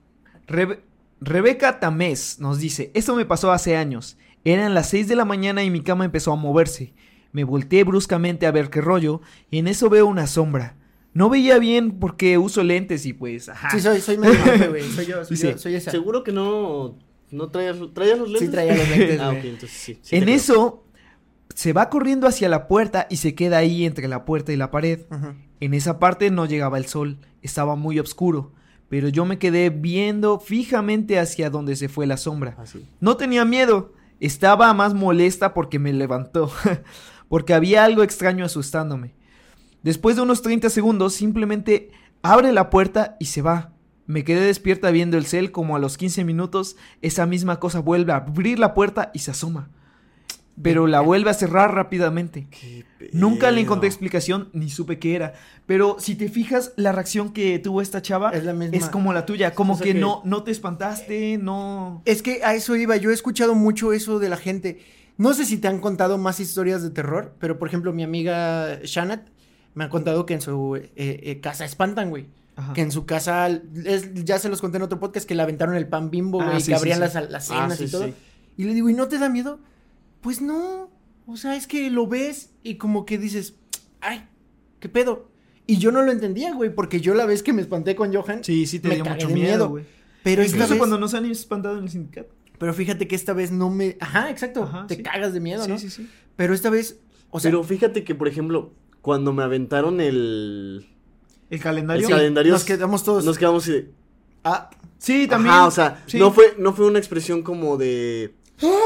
Rebe- Rebeca Tamés nos dice, esto me pasó hace años. Eran las seis de la mañana y mi cama empezó a moverse. Me volteé bruscamente a ver qué rollo y en eso veo una sombra. No veía bien porque uso lentes y pues, ajá. Sí, soy, soy medio miope, güey. Soy yo, soy Dice, yo, soy esa. Seguro que no, ¿No traías, traías los lentes? Sí, traía los lentes, Ah, güey. ok, entonces sí. sí En te creo. eso, se va corriendo hacia la puerta y se queda ahí entre la puerta y la pared. Ajá. En esa parte no llegaba el sol, estaba muy oscuro, pero yo me quedé viendo fijamente hacia donde se fue la sombra. Ah, sí. No tenía miedo, estaba más molesta porque me levantó, porque había algo extraño asustándome. Después de unos treinta segundos, simplemente abre la puerta y se va. Me quedé despierta viendo el cel, como a los quince minutos, esa misma cosa vuelve a abrir la puerta y se asoma. Pero la vuelve a cerrar rápidamente. Qué Nunca le pedo. encontré explicación ni supe qué era. Pero si te fijas, la reacción que tuvo esta chava Es la misma. es como la tuya. Como O sea que, que- no, no te espantaste, no... Es que a eso iba, yo he escuchado mucho eso de la gente. No sé si te han contado más historias de terror, pero por ejemplo mi amiga Shanat me ha contado que en su eh, eh, casa espantan, güey. Ajá. Que en su casa, es, ya se los conté en otro podcast, que le aventaron el pan Bimbo, Ah, güey, sí, que sí, abrían sí. las, las Ah, cenas sí, y todo. sí. Y le digo, ¿y no te da miedo? Pues no, o sea, es que lo ves y como que dices, ay, ¿qué pedo? Y yo no lo entendía, güey, porque yo la vez que me espanté con Johan, Sí, sí te me dio cagué mucho de miedo, miedo. güey. pero esta Incluso vez, cuando no se han espantado en el sindicato. pero fíjate que esta vez no me, ajá, exacto, Ajá, te sí. cagas de miedo, Sí, ¿no? sí, sí. Pero esta vez, o sea, Pero fíjate que, por ejemplo, cuando me aventaron el, El calendario. el calendario, nos quedamos todos, nos quedamos así de... ah, Sí, también. Ajá, o sea, Sí. no fue, no fue una expresión como de...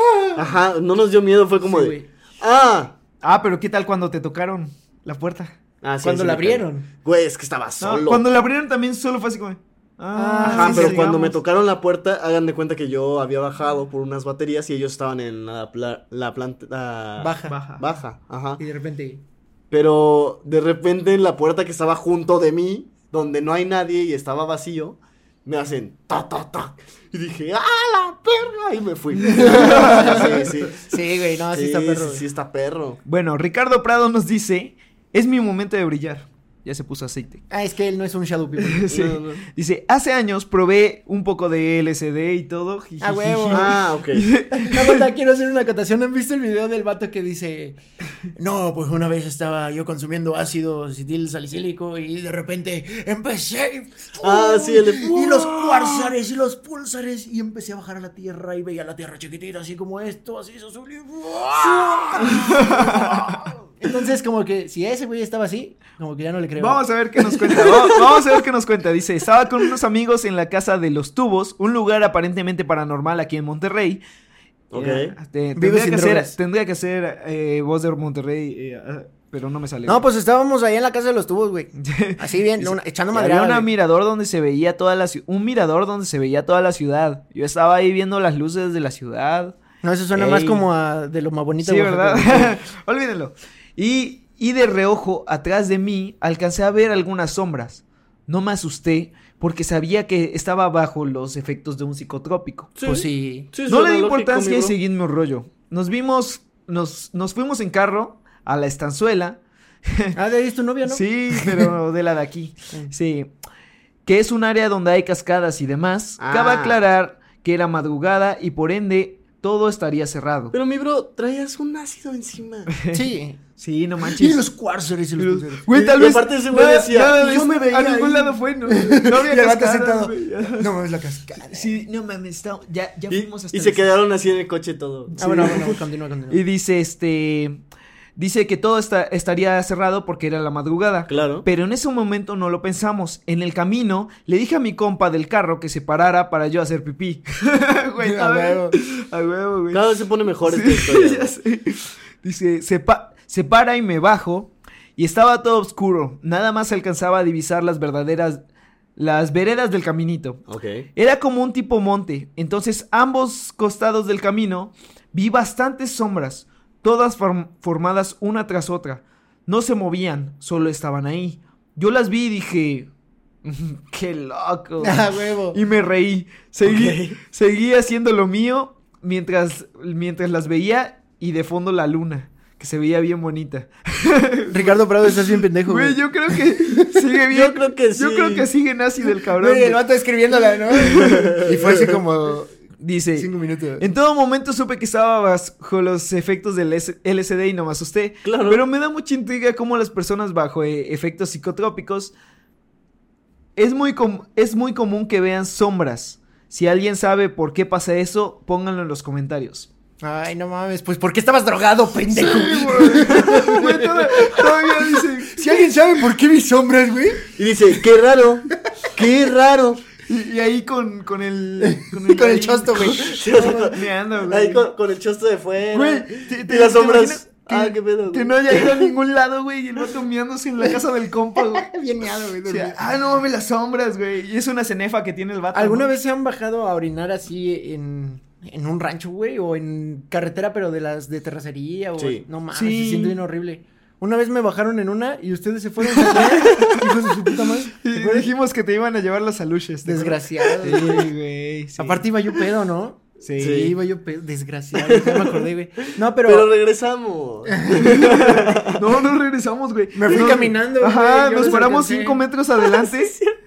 Ajá, no nos dio miedo, fue como sí, de... güey. ¡Ah! Ah, pero ¿qué tal cuando te tocaron la puerta? Ah, sí, Cuando sí la me cagué. abrieron. Güey, es que estaba No, solo. cuando la abrieron también solo fue así como... Ah, Ajá, sí, pero sí, cuando me digamos. tocaron la puerta, hagan de cuenta que yo había bajado por unas baterías y ellos estaban en la, pla- la planta... la- Baja. Baja. Baja, ajá. Y de repente, Pero de repente en la puerta que estaba junto de mí, donde no hay nadie y estaba vacío, me hacen ta ta ta. Y dije, ¡ah, la perra! Y me fui. sí, sí. sí, güey, no, así Sí, está perro, sí, güey. sí está perro. Bueno, Ricardo Prado nos dice, es mi momento de brillar. Ya se puso aceite. Ah, es que él no es un shadow people. Sí. No, no. Dice, hace años probé un poco de L S D y todo. Ah, huevo. Ah, ok. No, verdad, quiero hacer una acotación. ¿Han visto el video del vato que dice, no, pues una vez estaba yo consumiendo ácido acetil salicílico y de repente empecé... Ah, sí, el de- Y los cuárzares y los púlsares y empecé a bajar a la tierra y veía la tierra chiquitita así como esto, así eso azul y... Entonces como que si ese güey estaba así, como que ya no le creo. Vamos a ver qué nos cuenta. Vamos, vamos a ver qué nos cuenta. Dice, estaba con unos amigos en la casa de Los Tubos, un lugar aparentemente paranormal aquí en Monterrey. Ok. Eh, te- Vive tendría, sin que hacer, drogas. tendría que hacer eh, voz de Monterrey, eh, ah, pero no me sale. No, pues estábamos ahí en la casa de los tubos, güey. Así bien, Dice, una- echando Y madre. había un mirador donde se veía toda la ciudad, un mirador donde se veía toda la ciudad. Yo estaba ahí viendo las luces de la ciudad. No, eso suena Ey. más como a de lo más bonito. Sí, de Oaxaca, ¿verdad? güey. Olvídenlo. Y, y de reojo, atrás de mí, alcancé a ver algunas sombras. No me asusté porque sabía que estaba bajo los efectos de un psicotrópico. Pues sí. Sí, No suena le di lógico, importancia mi y bro. seguí mi rollo. Nos vimos, nos, nos fuimos en carro a la estanzuela. Ah, de ahí es tu novia, ¿no? Sí, pero de la de aquí. Sí. Que es un área donde hay cascadas y demás. Ah. Cabe aclarar que era madrugada y por ende todo estaría cerrado. Pero mi bro, traías un ácido encima. Sí. Sí, no Y manches. los cuárzares y los Pero- púlsares. Güey, tal Y vez. aparte ese güey decía, nada y de yo eso, me veía a ningún ahí. lado fue, no, no había Y el vato cascadas, sentado. güey. No mames la cascada. Sí, no mames, está- ya, ya Y, fuimos hasta y se el- quedaron así en el coche todo. Ah, bueno, bueno, continúa, continúa. Y dice, este, dice que todo está, estaría cerrado porque era la madrugada. Claro. Pero en ese momento no lo pensamos. En el camino le dije a mi compa del carro que se parara para yo hacer pipí. Güey, A a huevo. ver, a huevo, güey. Cada vez se pone mejor Sí, esta historia. ya sé. Dice, se, pa- se para y me bajo y estaba todo oscuro. Nada más alcanzaba a divisar las verdaderas, las veredas del caminito. Ok. Era como un tipo monte, entonces ambos costados del camino vi bastantes sombras, todas form- formadas una tras otra. No se movían, solo estaban ahí. Yo las vi y dije, qué loco. Ah, huevo. Y me reí. Seguí, Ok. seguí haciendo lo mío mientras, mientras las veía y de fondo la luna, que se veía bien bonita. Ricardo Prado, estás bien pendejo, Güey, güey. yo creo que sigue bien. Yo creo que Yo sí. creo que sigue nazi del cabrón. Güey, el güey. vato escribiéndola, ¿no? Y fue así como Dice, cinco minutos. en todo momento supe que estaba bajo los efectos del S- L S D y no me asusté. Claro. Pero me da mucha intriga cómo las personas bajo eh, efectos psicotrópicos es muy, com- es muy común que vean sombras. Si alguien sabe por qué pasa eso, pónganlo en los comentarios. Ay, no mames, pues ¿por qué estabas drogado, pendejo? Sí, güey. Güey, toda- todavía dice... Si alguien sabe por qué mis sombras, güey. Y dice, qué raro, qué raro. Y, y ahí con, con el... Con el, Con el ahí- chosto, güey. Sí, o sea, Meando, güey. ahí con, con el chosto de fuera. Güey, te- te- y las ¿te sombras. imaginas que- Ah, qué pedo. Que güey. no haya ido a ningún lado, güey, y el vato meándose en la casa del compa, güey. Bien meado, güey. O sea, ah, no mames, las sombras, güey. Y es una cenefa que tiene el vato. ¿Alguna ¿no? vez se han bajado a orinar así en, en un rancho, güey? O en carretera, pero de las de terracería. O... Sí. No mames, Sí. se siente bien horrible. Una vez me bajaron en una y ustedes se fueron. Hijos de su puta madre. Y ¿Se acuerdan? dijimos que te iban a llevar las aluches. ¿te acuerdas? Desgraciado. Sí, güey. güey. sí. Aparte iba yo pedo, ¿no? Sí. Sí, iba yo pedo. Desgraciado. Ya me acordé, güey. No, pero. Pero regresamos. No, no regresamos, güey. Me fui No, caminando, güey, Ajá, yo nos los paramos alcancé. cinco metros adelante.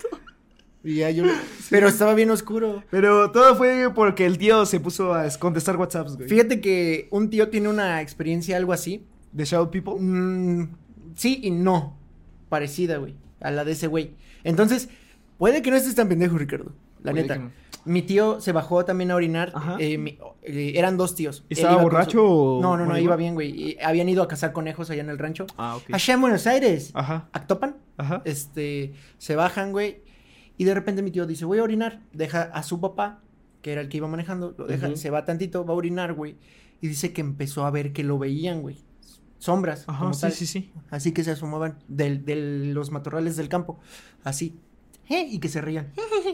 Y ya yo. Pero estaba bien oscuro. Pero todo fue porque el tío se puso a contestar WhatsApps, güey. Fíjate que un tío tiene una experiencia algo así. De Shadow People. Mm, sí y no. Parecida, güey. A la de ese güey. Entonces, puede que no estés tan pendejo, Ricardo. La Puede neta. que no. Mi tío se bajó también a orinar. Ajá. eh, mi- eh, eran dos tíos. Él ¿Estaba iba con borracho su- o No, no, no, marihuana? iba bien, güey. Y habían ido a cazar conejos allá en el rancho. Ah, ok. Allá en Buenos Aires. Ajá, Actopan. ajá. Este, se bajan, güey. Y de repente mi tío dice, voy a orinar. Deja a su papá, que era el que iba manejando, lo deja, Ujú. se va tantito, va a orinar, güey. Y dice que empezó a ver que lo veían, güey. Sombras, Ajá, como sí, tal. sí, sí. Así que se asomaban del- de los matorrales del campo. Así. ¿Eh? Y que se reían.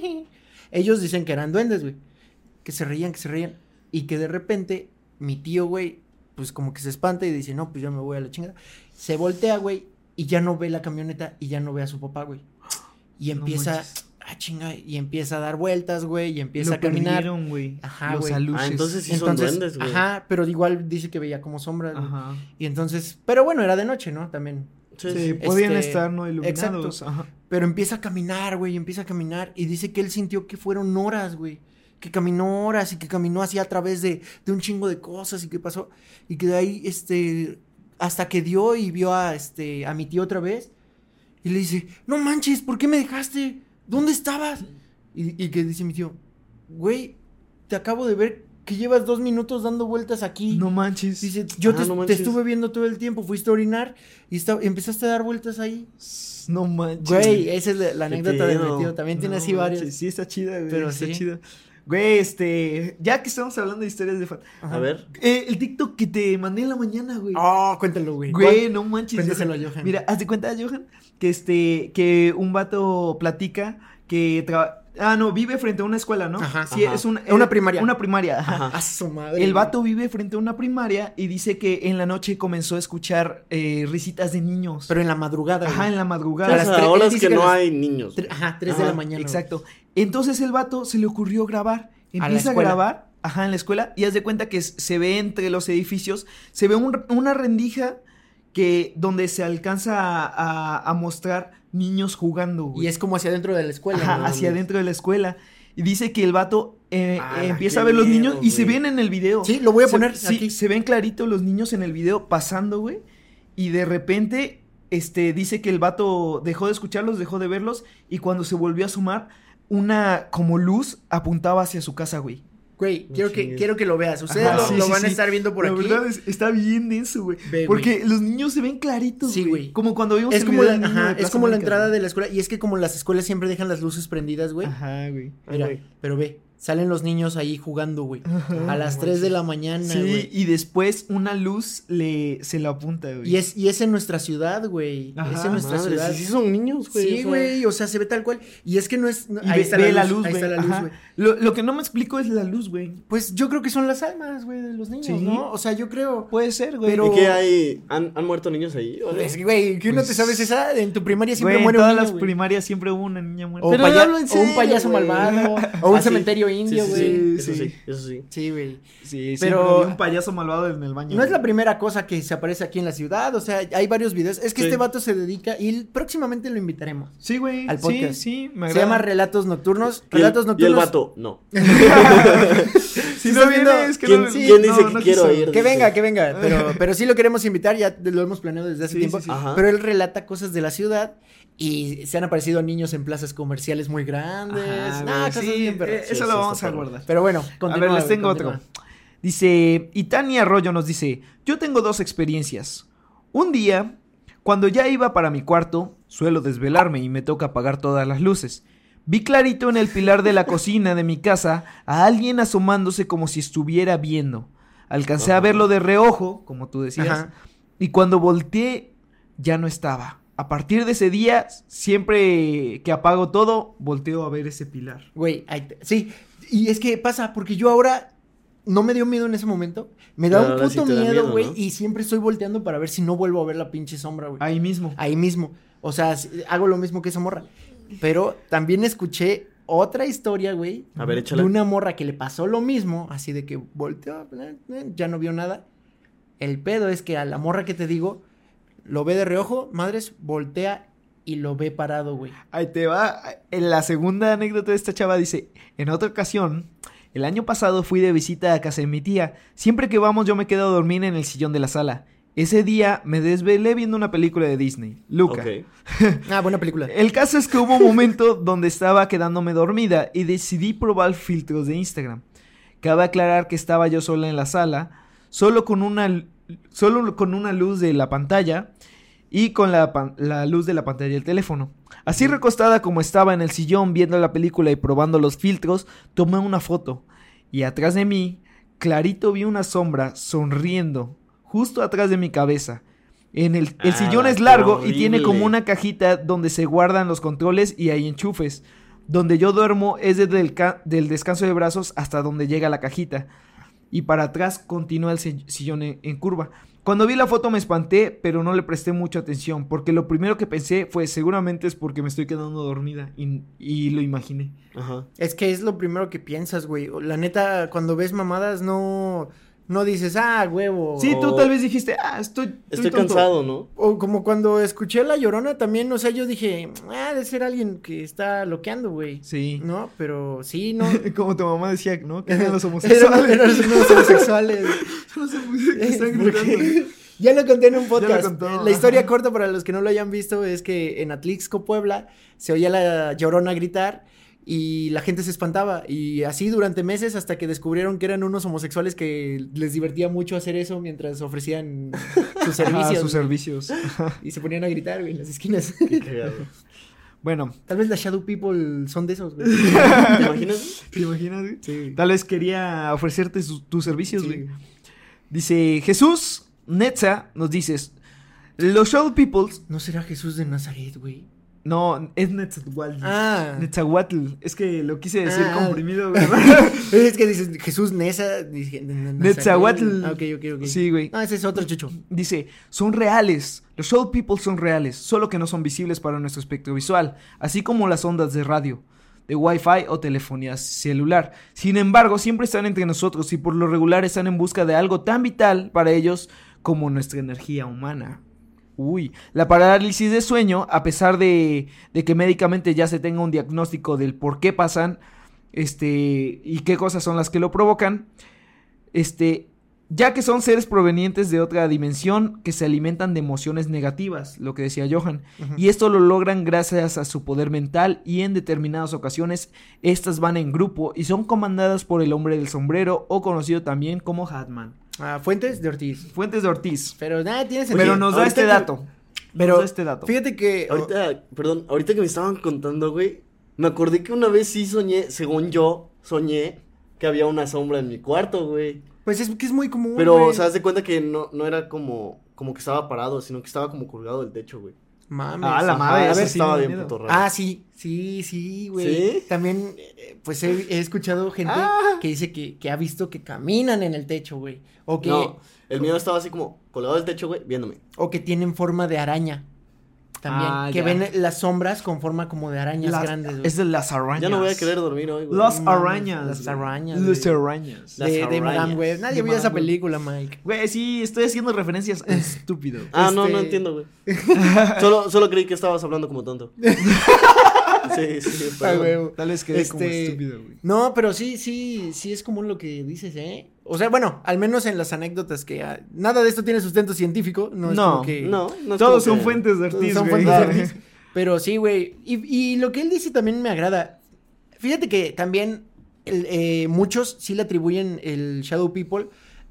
Ellos dicen que eran duendes, güey. Que se reían, que se reían. Y que de repente, mi tío, güey, pues como que se espanta y dice, no, pues yo me voy a la chingada. Se voltea, güey, y ya no ve la camioneta y ya no ve a su papá, güey. Y No empieza, manches. ah, chinga, y empieza a dar vueltas, güey, y empieza Lo a caminar. perdieron, güey. Ajá, Los güey. aluches. Ah, entonces sí Entonces, son duendes, güey. ajá, pero igual dice que veía como sombras, güey. Ajá. Y entonces, pero bueno, era de noche, ¿no? También. Sí, Sí, sí. podían Este, estar no iluminados. exacto. Ajá. Pero empieza a caminar, güey, empieza a caminar. Y dice que él sintió que fueron horas, güey. Que caminó horas y que caminó así a través de, de un chingo de cosas y que pasó. Y que de ahí, este, hasta que dio y vio a, este, a mi tío otra vez. Y le dice, no manches, ¿por qué me dejaste? ¿Dónde estabas? Y, y que dice mi tío, güey, te acabo de ver que llevas dos minutos dando vueltas aquí. No manches. Dice, yo Ah, te, no te manches. estuve viendo todo el tiempo, fuiste a orinar y esta- empezaste a dar vueltas ahí. No manches. Güey, esa es la, la Qué anécdota de mi pedo. tío. También tiene No así varios. manches, Sí, está chida, güey. Pero está sí. chida. Güey, este. Ya que estamos hablando de historias de fan. Ajá. A ver. Eh, el TikTok que te mandé en la mañana, güey. Oh, cuéntalo, güey. Güey, no manches. Cuéntaselo Johan. a Johan. Mira, haz de cuenta, Johan, que este, que un vato platica que tra- ah, no, vive frente a una escuela, ¿no? Ajá. Sí, Ajá. es una, Una eh, primaria. Una primaria, ajá. Ajá. A su madre. El vato vive frente a una primaria y dice que en la noche comenzó a escuchar eh, risitas de niños. Pero en la madrugada. Ajá, güey. en la O madrugada. A las sea, tres- horas él dice que que no a las- hay niños. Tre- Ajá, tres de Ajá, la mañana. güey. Exacto. Entonces el vato se le ocurrió grabar. la Empieza a, escuela. grabar, ajá, en la escuela, y haz de cuenta que s- se ve entre los edificios, se ve un- una rendija que donde se alcanza a, a- a mostrar niños jugando, güey. Y es como hacia adentro de la escuela. Ajá, ¿no? hacia adentro de la escuela. Y dice que el vato eh, Ah, eh, empieza qué a ver los miedo, niños y se güey. ven en el video. Sí, lo voy a Se- poner sí, aquí. se ven clarito los niños en el video pasando, güey. Y de repente, este, dice que el vato dejó de escucharlos, dejó de verlos. Y cuando se volvió a sumar, una como luz apuntaba hacia su casa, güey. Güey, No quiero que, chingues. quiero que lo veas. Ustedes Ajá, lo, sí, lo sí, van a sí. estar viendo por La aquí. verdad es- está bien denso, güey. Ve, Porque los niños se ven claritos, Sí, güey. Como cuando vimos Es el como, video la, del niño ajá, de es Plaza como la América, entrada güey. de la escuela. Y es que como las escuelas siempre dejan las luces prendidas, güey. Ajá, güey. Mira, Ay, güey. pero ve, salen los niños ahí jugando, güey. A las no tres de manches. la mañana, Sí, güey. y después una luz le se lo apunta, güey. Y es, y es en nuestra ciudad, güey. Ajá. Es en nuestra Madre, ciudad. sí, sí son niños, güey. o Sí, sea. güey, o sea, se ve tal cual. Y es que no es. no- Y ahí ve, está ve la la luz, luz, ahí güey. está la luz, Ajá. güey. Lo, lo que no me explico es la luz, güey. Pues yo creo que son las almas, güey, de los niños, Sí. ¿no? O sea, yo creo. Puede ser, güey. Pero- ¿Y qué hay? ¿Han, han muerto niños ahí? ¿O no? Es que, güey, ¿qué no te Pues- sabes esa? En tu primaria siempre Güey, en muere un todas niño, las güey. primarias siempre hubo una niña muerta. O, Pero paya- hablo en o un serio, payaso güey. malvado. O un Ah, sí. cementerio Sí, indio, sí, güey. sí, Sí, eso sí. sí, eso sí. Sí, güey. Sí, Pero- pero había un payaso malvado en el baño. No es la güey. primera cosa que se aparece aquí en la ciudad, o sea, hay varios videos. Es que Sí. este vato se dedica y próximamente lo invitaremos. Sí, güey. al Sí, sí, sí, me Se agrada. llama Relatos Nocturnos. Y el- Relatos Y el Nocturnos. vato, no. Si no vienes, que ¿Quién, no, sí, ¿quién dice no, que no quiero quiso. ir? Que Dice. venga, que venga, pero, pero sí lo queremos invitar, ya lo hemos planeado desde hace Sí, tiempo, sí, sí. Ajá. pero él relata cosas de la ciudad y se han aparecido niños en plazas comerciales muy grandes, Ajá, no, güey, cosas sí, bien perras. eh, Sí, eso sí, lo vamos está a perro. guardar. Pero bueno, A continúa, ver, les güey, tengo continúa. otro. Dice, y Tania Arroyo nos dice, yo tengo dos experiencias. Un día, cuando ya iba para mi cuarto, suelo desvelarme y me toca apagar todas las luces. Vi clarito en el pilar de la cocina de mi casa a alguien asomándose como si estuviera viendo. Alcancé Ajá. a verlo de reojo, como tú decías, Ajá. y cuando volteé ya no estaba. A partir de ese día, siempre que apago todo, volteo a ver ese pilar. Güey, ahí te- sí, y es que pasa, porque yo ahora no me dio miedo en ese momento, me da Pero un ahora sí puto te da miedo, miedo, güey, ¿no? y siempre estoy volteando para ver si no vuelvo a ver la pinche sombra, güey. Ahí mismo. Ahí mismo, o sea, s- hago lo mismo que esa morra, pero también escuché otra historia, güey, A ver, de échala. una morra que le pasó lo mismo, así de que volteó, eh, eh, ya no vio nada. El pedo es que a la morra que te digo, lo ve de reojo, madres, voltea y lo ve parado, güey. Ahí te va. En la segunda anécdota de esta chava dice, en otra ocasión, el año pasado fui de visita a casa de mi tía. Siempre que vamos yo me quedo a dormir en el sillón de la sala. Ese día me desvelé viendo una película de Disney, Luca. Ok. Ah, buena película. El caso es que hubo un momento donde estaba quedándome dormida y decidí probar filtros de Instagram. Cabe aclarar que estaba yo sola en la sala, solo con una, solo con una luz de la pantalla y con la, pan- la luz de la pantalla del teléfono. Así recostada como estaba en el sillón viendo la película y probando los filtros, tomé una foto. Y atrás de mí, clarito vi una sombra sonriendo, justo atrás de mi cabeza. En el, el Ah, sillón es qué largo y tiene horrible. como una cajita donde se guardan los controles y hay enchufes. Donde yo duermo es desde el ca- del descanso de brazos hasta donde llega la cajita. Y para atrás continúa el si- sillón en, en curva. Cuando vi la foto me espanté, pero no le presté mucha atención, porque lo primero que pensé fue seguramente es porque me estoy quedando dormida y, y lo imaginé. Ajá. Es que es lo primero que piensas, güey. La neta, cuando ves mamadas, no, no dices, ah, huevo. Sí, tú O- tal vez dijiste, ah, estoy, Estoy tonto". cansado, ¿no? O como cuando escuché La Llorona también, o sea, yo dije, ah, debe ser alguien que está loqueando, güey. Sí. No, pero sí, no. Como tu mamá decía, ¿no? Que eran los Eran, homosexuales. eran los unos homosexuales. Los homosexuales que están Porque- gritando. Ya lo conté en un Ya lo podcast. contó, La historia ajá. corta para los que no lo hayan visto es que en Atlixco, Puebla, se oía la Llorona gritar y la gente se espantaba. Y así durante meses hasta que descubrieron que eran unos homosexuales que les divertía mucho hacer eso mientras ofrecían sus Ajá, servicios. sus güey. servicios. Y se ponían a gritar, güey, en las esquinas. Qué cagado. Bueno, Tal vez las Shadow People son de esos, güey. ¿Te imaginas? ¿te imaginas, güey? Sí. Tal vez quería ofrecerte su- tus servicios, Sí. güey. Dice Jesús Netza, nos dices, los Shadow Peoples, ¿No será Jesús de Nazaret, güey? no, es Netzahuatl. Ah. Netzahuatl, es que lo quise decir Ah. comprimido, güey. Es que dices Jesús Nesa. Dije, "Na- na- Netzahuatl. Nazaret". Ah, ok, ok, ok. Sí, güey. No, ese es otro chucho. Dice, son reales, los Shadow People son reales, solo que no son visibles para nuestro espectro visual, así como las ondas de radio, de Wi-Fi o telefonía celular. Sin embargo, siempre están entre nosotros y por lo regular están en busca de algo tan vital para ellos como nuestra energía humana. Uy, la parálisis de sueño, a pesar de, de que médicamente ya se tenga un diagnóstico del por qué pasan, este, y qué cosas son las que lo provocan, este, ya que son seres provenientes de otra dimensión que se alimentan de emociones negativas, lo que decía Johan, Ujú. y esto lo logran gracias a su poder mental y en determinadas ocasiones estas van en grupo y son comandadas por el hombre del sombrero o conocido también como Hatman. Ah, Fuentes de Ortiz. Fuentes de Ortiz. Pero nada, tiene sentido. Pero nos da ahorita este que- dato. Pero nos da este dato. Fíjate que. Ahorita, perdón, ahorita que me estaban contando, güey, me acordé que una vez sí soñé, según yo, soñé que había una sombra en mi cuarto, güey. Pues es que es muy común. Pero, güey. o sea, haz de cuenta que no, no era como, como que estaba parado, sino que estaba como colgado del techo, güey. Mames. Ah, la Ajá, madre, eso a ver, sí, estaba me da bien miedo. puto raro. Ah, sí, sí, sí, güey. ¿Sí? También, eh, pues he, he escuchado gente Ah. que dice que, que ha visto que caminan en el techo, güey. O que, No, el mío estaba así como colgado del techo, güey, viéndome. o que tienen forma de araña. También. Ah, que ya. ven las sombras con forma como de arañas Las- grandes, güey. es de las arañas. Ya no voy a querer dormir hoy, güey. Las No mames, arañas. las güey. arañas, Las güey. arañas. Las de, de Madame arañas. Web. Nadie De vio esa Madame Web. película, Mike. Güey, sí, estoy haciendo referencias estúpido. Ah, no, Este- no entiendo, güey. solo, solo creí que estabas hablando como tonto. Sí, sí, Ah, perdón. huevo. Tal vez quedé como Este, estúpido, güey. No, pero sí, sí, sí es común lo que dices, ¿eh? O sea, bueno, al menos en las anécdotas que... ah, nada de esto tiene sustento científico, no es No, como que... No, no es Todos como son que- fuentes de Todos Ortiz, son güey. fuentes de Ortiz. Pero sí, güey. Y, y lo que él dice también me agrada. Fíjate que también el, eh, muchos sí le atribuyen el Shadow People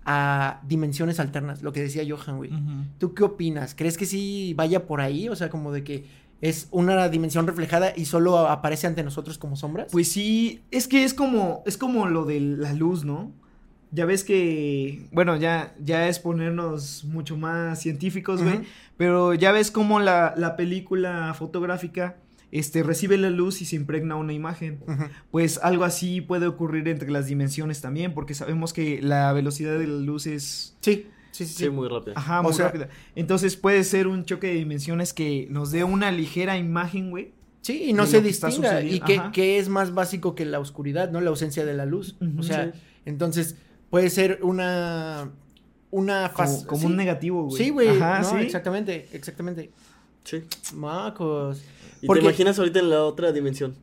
a dimensiones alternas, lo que decía Johan, güey. Ujú. ¿Tú qué opinas? ¿Crees que sí vaya por ahí? O sea, como de que es una dimensión reflejada y solo aparece ante nosotros como sombras. Pues sí, es que es como, es como lo de la luz, ¿no? Ya ves que, bueno, ya, ya es ponernos mucho más científicos, güey. Ujú. Pero ya ves cómo la, la película fotográfica, este, recibe la luz y se impregna una imagen. Ujú. Pues algo así puede ocurrir entre las dimensiones también, porque sabemos que la velocidad de la luz es, Sí, sí, sí. Sí, sí. muy rápido. ajá, O muy sea- rápida. Entonces puede ser un choque de dimensiones que nos dé una ligera imagen, güey. Sí, y no de se lo que está distinga. Y sucediendo, que, ajá. que es más básico que la oscuridad, ¿no? La ausencia de la luz. Ujú, O sea, sí. entonces puede ser una. Una Como, faz- como sí. un negativo, güey. Sí, güey. Ajá, No, sí. exactamente, exactamente. Sí. Macos. Y Porque- te imaginas ahorita en la otra dimensión.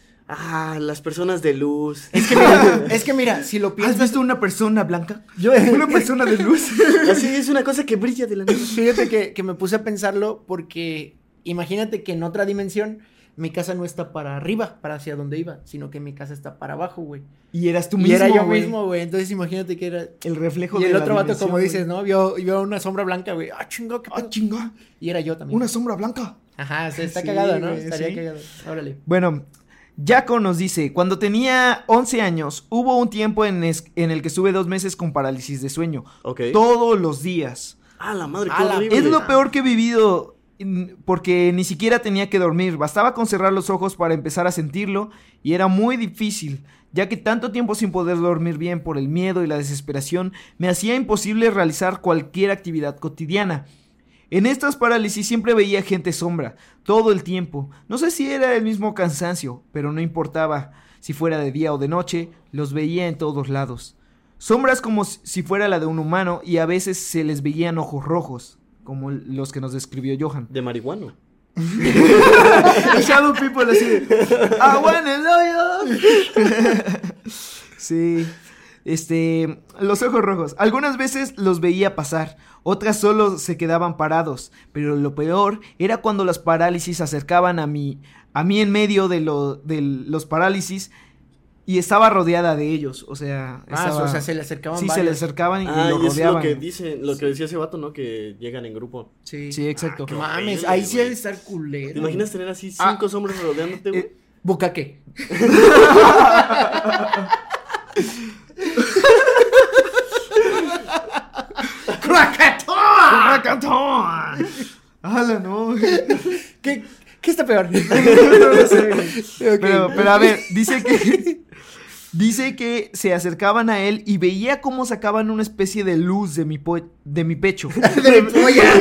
Ah, las personas de luz. Es que mira, es que mira, si lo ¿Has piensas. visto una persona blanca? Yo, Una persona de luz. Así es una cosa que brilla de la nada. Fíjate que, que me puse a pensarlo porque imagínate que en otra dimensión mi casa no está para arriba, para hacia donde iba, sino que mi casa está para abajo, güey. Y eras tú Y mismo, era yo güey. mismo, güey. Entonces imagínate que era. El reflejo Y de el la otro vato, dimensión, como güey. dices, ¿no? Vio, vio una sombra blanca, güey. Ah, chingo, qué Ah, pedo. chinga. Y era yo también. Una sombra blanca. Ajá, o sea, está Sí, cagado, ¿no? güey, Estaría sí. cagado. Órale. Bueno, Jaco nos dice, cuando tenía once años, hubo un tiempo en, es- en el que estuve dos meses con parálisis de sueño. Ok. Todos los días. Ah, la madre, Ah, qué la- horrible. Es lo peor que he vivido mm, porque ni siquiera tenía que dormir. Bastaba con cerrar los ojos para empezar a sentirlo y era muy difícil, ya que tanto tiempo sin poder dormir bien por el miedo y la desesperación me hacía imposible realizar cualquier actividad cotidiana. En estas parálisis siempre veía gente sombra, todo el tiempo. No sé si era el mismo cansancio, pero no importaba si fuera de día o de noche, los veía en todos lados. Sombras como si fuera la de un humano y a veces se les veían ojos rojos, como los que nos describió Johan. De marihuano. El Shadow People así de, I wanna know you. Sí. Este, los ojos rojos. Algunas veces los veía pasar, otras solo se quedaban parados, pero lo peor era cuando las parálisis se acercaban a mí, a mí en medio de, lo, de los parálisis y estaba rodeada de ellos, o sea, Ah, estaba- o sea, se le acercaban sí, se varios. le acercaban y Ah, lo y es lo rodeaban. que dice, lo que decía ese vato, ¿no? Que llegan en grupo. Sí. Sí, exacto. qué Mames, horrible, ahí sí ha de güey. estar culero. ¿Te imaginas tener así Ah. cinco sombras rodeándote, güey? Eh, Bucaque. ¡Krakatoa! ¡Hala, no! ¿Qué, ¿Qué está peor? No lo sé, güey. Ok. Pero, pero a ver, dice que dice que se acercaban a él y veía cómo sacaban una especie de luz de mi po- de mi pecho. De mi polla.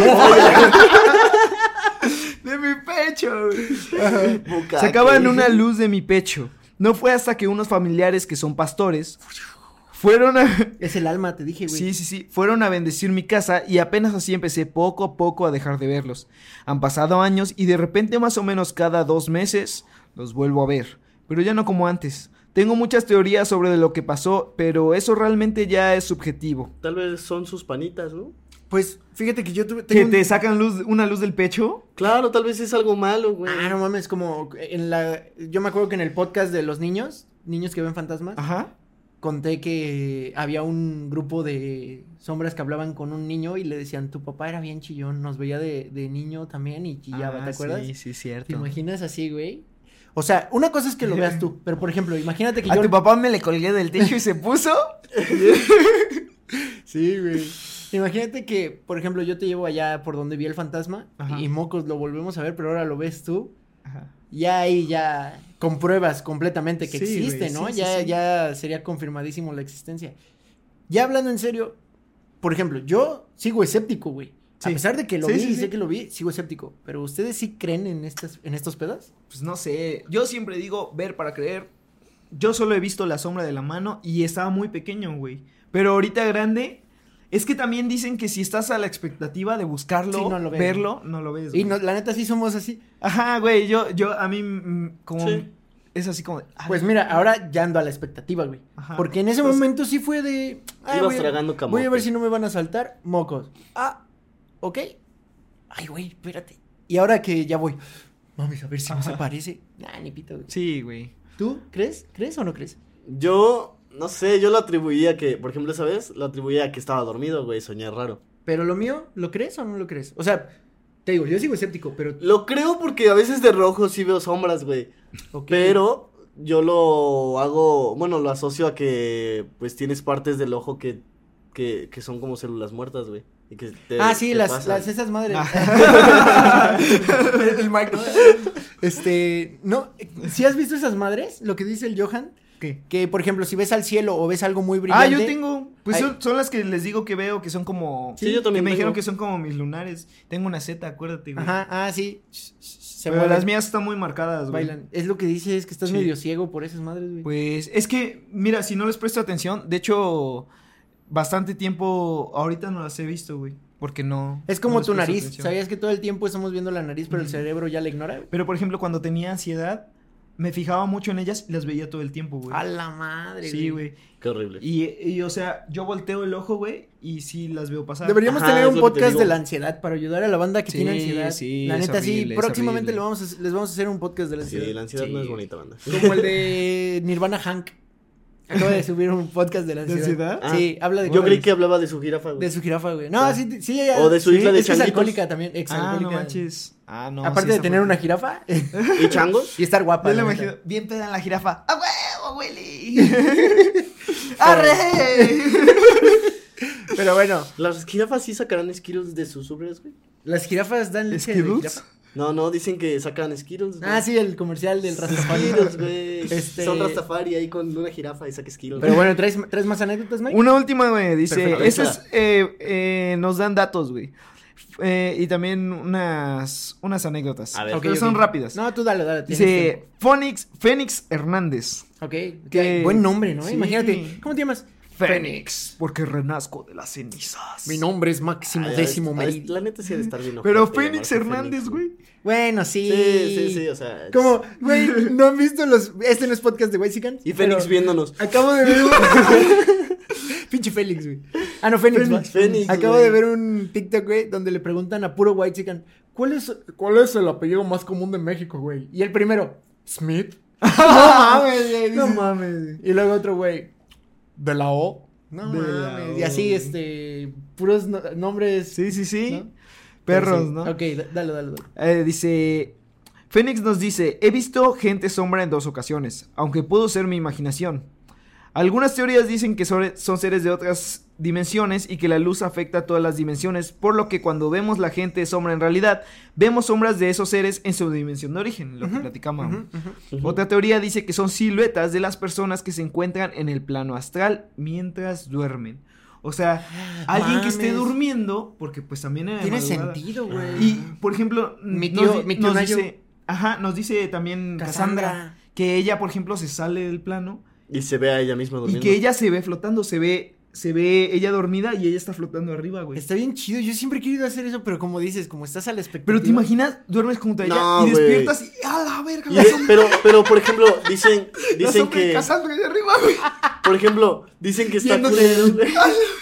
De mi pecho. güey. Bucaque. Sacaban una luz de mi pecho. No fue hasta que unos familiares que son pastores fueron a Es el alma, te dije, güey. Sí, sí, sí, fueron a bendecir mi casa y apenas así empecé poco a poco a dejar de verlos. Han pasado años y de repente más o menos cada dos meses los vuelvo a ver, pero ya no como antes. Tengo muchas teorías sobre lo que pasó, pero eso realmente ya es subjetivo. Tal vez son sus panitas, ¿no? Pues, fíjate que yo tuve... ¿Que tengo un- te sacan luz, una luz del pecho? Claro, tal vez es algo malo, güey. Ah, no mames, como en la... Yo me acuerdo que en el podcast de los niños, niños que ven fantasmas, Ajá. conté que había un grupo de sombras que hablaban con un niño y le decían, tu papá era bien chillón, nos veía de, de niño también y chillaba, Ah, ¿te acuerdas? Sí, sí, ¿Te cierto. imaginas así, güey? O sea, una cosa es que lo veas tú, pero por ejemplo, imagínate que A yo... tu papá me le colgué del techo y se puso. Sí, güey. Imagínate que, por ejemplo, yo te llevo allá por donde vi el fantasma Ajá. y mocos lo volvemos a ver, pero ahora lo ves tú. Ajá. Ya ahí ya compruebas completamente que Sí, existe, güey, ¿no? sí, sí, ya, sí. ya sería confirmadísimo la existencia. Ya hablando en serio, por ejemplo, yo sigo escéptico, güey. A Sí. pesar de que lo Sí, vi sí, y sí. sé que lo vi, sigo escéptico. Pero ¿ustedes sí creen en estas, en estos pedos? Pues no sé, yo siempre digo ver para creer. Yo solo he visto la sombra de la mano y estaba muy pequeño, güey. Pero ahorita grande, Es que también dicen que si estás a la expectativa de buscarlo, Sí, no lo ves, verlo, no lo ves. Y güey. no, la neta sí somos así. Ajá, güey, yo, yo, a mí, mm, como, Sí. es así como, de, ay, Pues mira, ahora ya ando a la expectativa, güey. Ajá. Porque en ese Entonces, momento sí fue de... ah, ibas voy a- tragando camote. Voy a ver si no me van a saltar mocos. Ah, ok. Ay, güey, espérate. Y ahora que ya voy, mames, a ver si no se Ajá. parece. Nah, ni pito, güey. Sí, güey. ¿Tú crees? ¿Crees o no crees? Yo, no sé, yo lo atribuía que, por ejemplo, esa vez, lo atribuía a que estaba dormido, güey, soñé raro. Pero lo mío, ¿lo crees o no lo crees? O sea, te digo, yo sigo escéptico, pero... Lo creo porque a veces de rojo sí veo sombras, güey. ok. Pero yo lo hago, bueno, lo asocio a que, pues, tienes partes del ojo que, que, que son como células muertas, güey. Y que te, Ah, sí, te las, pasan. las esas madres. Ah. el, el Mike, ¿no? Este, no, ¿sí has visto esas madres? Lo que dice el Johan, ¿Qué? que por ejemplo, si ves al cielo o ves algo muy Ah, brillante. yo tengo, pues Ay. son, son las que les digo que veo que son como, Sí, yo también que me tengo. dijeron que son como mis lunares. Tengo una Z, acuérdate, güey. Ajá, ah, sí. Se Pero mueven, las mías están muy marcadas, güey. bailan. Es lo que dice, es que estás Sí. medio ciego por esas madres, güey. Pues es que, mira, si no les presto atención, de hecho, bastante tiempo, ahorita no las he visto, güey, porque no. Es como no les tu presto nariz. atención. ¿Sabías que todo el tiempo estamos viendo la nariz, pero el Ujú. cerebro ya la ignora? güey? Pero, por ejemplo, cuando tenía ansiedad, me fijaba mucho en ellas y las veía todo el tiempo, güey. A la madre, Sí, güey. Qué horrible. Y, y, o sea, yo volteo el ojo, güey, y sí las veo pasar. Deberíamos Ajá, tener es un lo que te podcast digo. de la ansiedad para ayudar a la banda que Sí, tiene ansiedad. sí, la es neta, sí. horrible, es Próximamente horrible. lo vamos a, les vamos a hacer un podcast de la ansiedad. Sí, la ansiedad Sí. no es bonita, banda. Como el de Nirvana Hank. Acaba de subir un podcast de la ¿De ansiedad. ansiedad? Sí, habla de Yo creí cosas- que hablaba de su jirafa, güey. de su jirafa, güey. No, Ah. sí, sí, ella- O de su sí, isla de es que es changuitos. alcohólica también, ex Ah, no alcohólica. manches. Ah, no. Aparte sí, de esa tener fue- una jirafa ¿Y changos? y estar guapa. Yo le la imagino, neta. bien peda en la jirafa. ¡A huevo, Willy! ¡Arre! Pero bueno, ¿Las jirafas sí sacarán Skittles de sus ubres, güey? las jirafas dan leche de ¿Skittles? jirafa. No, no, dicen que sacan Skittles, güey. Ah, sí, el comercial del Rastafari. Skittles, güey. Este- Son Rastafari ahí con una jirafa y saca Skittles. Pero bueno, ¿traes, ¿traes más anécdotas, Mike? Una última, güey, dice, Perfecto. ese es, eh, eh, nos dan datos, güey. Eh, y también unas, unas anécdotas. A ver. Ok, Pero ok. son rápidas. No, tú dale, dale. tienes dice, tiempo. Fénix, Fénix Hernández. Ok, que- que... buen nombre, ¿no? sí. Imagínate, ¿cómo te llamas? Fénix, porque renazco de las cenizas. Mi nombre es Máximo Ay, Décimo ay, Meridio. La neta sí ha de estar bien. Pero ojete Fénix llamarse Hernández, Fénix, güey. Bueno, sí. Sí, sí, sí, o sea. es- Como, güey, ¿no han visto los... Este no es podcast de Whitesicans? Y Fénix pero viéndonos. Acabo de ver un... Pinche Félix, güey. Ah, no, Fénix, Fénix, va. Fénix, Acabo güey. de ver un TikTok, güey, donde le preguntan a puro Whitezican, ¿cuál es, ¿cuál es el apellido más común de México, güey? Y el primero, Smith. No mames, güey. No dice. mames. Y luego otro, güey, de la O. No De la mames. O, Y así, güey. este, puros no- nombres. Sí, sí, sí. ¿no? Perros, Pero sí. ¿no? Ok, da- dale, dale, dale. Eh, dice, Fénix nos dice, he visto gente sombra en dos ocasiones, aunque pudo ser mi imaginación. Algunas teorías dicen que sobre- son seres de otras dimensiones y que la luz afecta a todas las dimensiones, por lo que cuando vemos la gente sombra en realidad, vemos sombras de esos seres en su dimensión de origen, lo que Ujú, platicamos. Ujú, ujú. Ujú. Otra teoría dice que son siluetas de las personas que se encuentran en el plano astral mientras duermen. O sea, alguien que esté Mames. durmiendo, porque pues también era de Tiene madrugada. sentido, güey. Y, por ejemplo, Mi nos tío- di- mi tío nos Nayo. dice, ajá, nos dice también Cassandra, Cassandra. que ella, por ejemplo, se sale del plano Y se ve a ella misma y durmiendo. que ella se ve flotando, se ve, se ve ella dormida y ella está flotando arriba, güey. Está bien chido. Yo siempre he querido hacer eso, pero como dices, como estás a la expectativa. Pero te imaginas, duermes junto a ella No, y güey. despiertas y ¡a la verga! Y La de- sombra, pero, pero, por ejemplo, dicen, la dicen sombra de que, Cassandra ahí arriba, güey. por ejemplo, dicen que está Yéndote- culero, güey.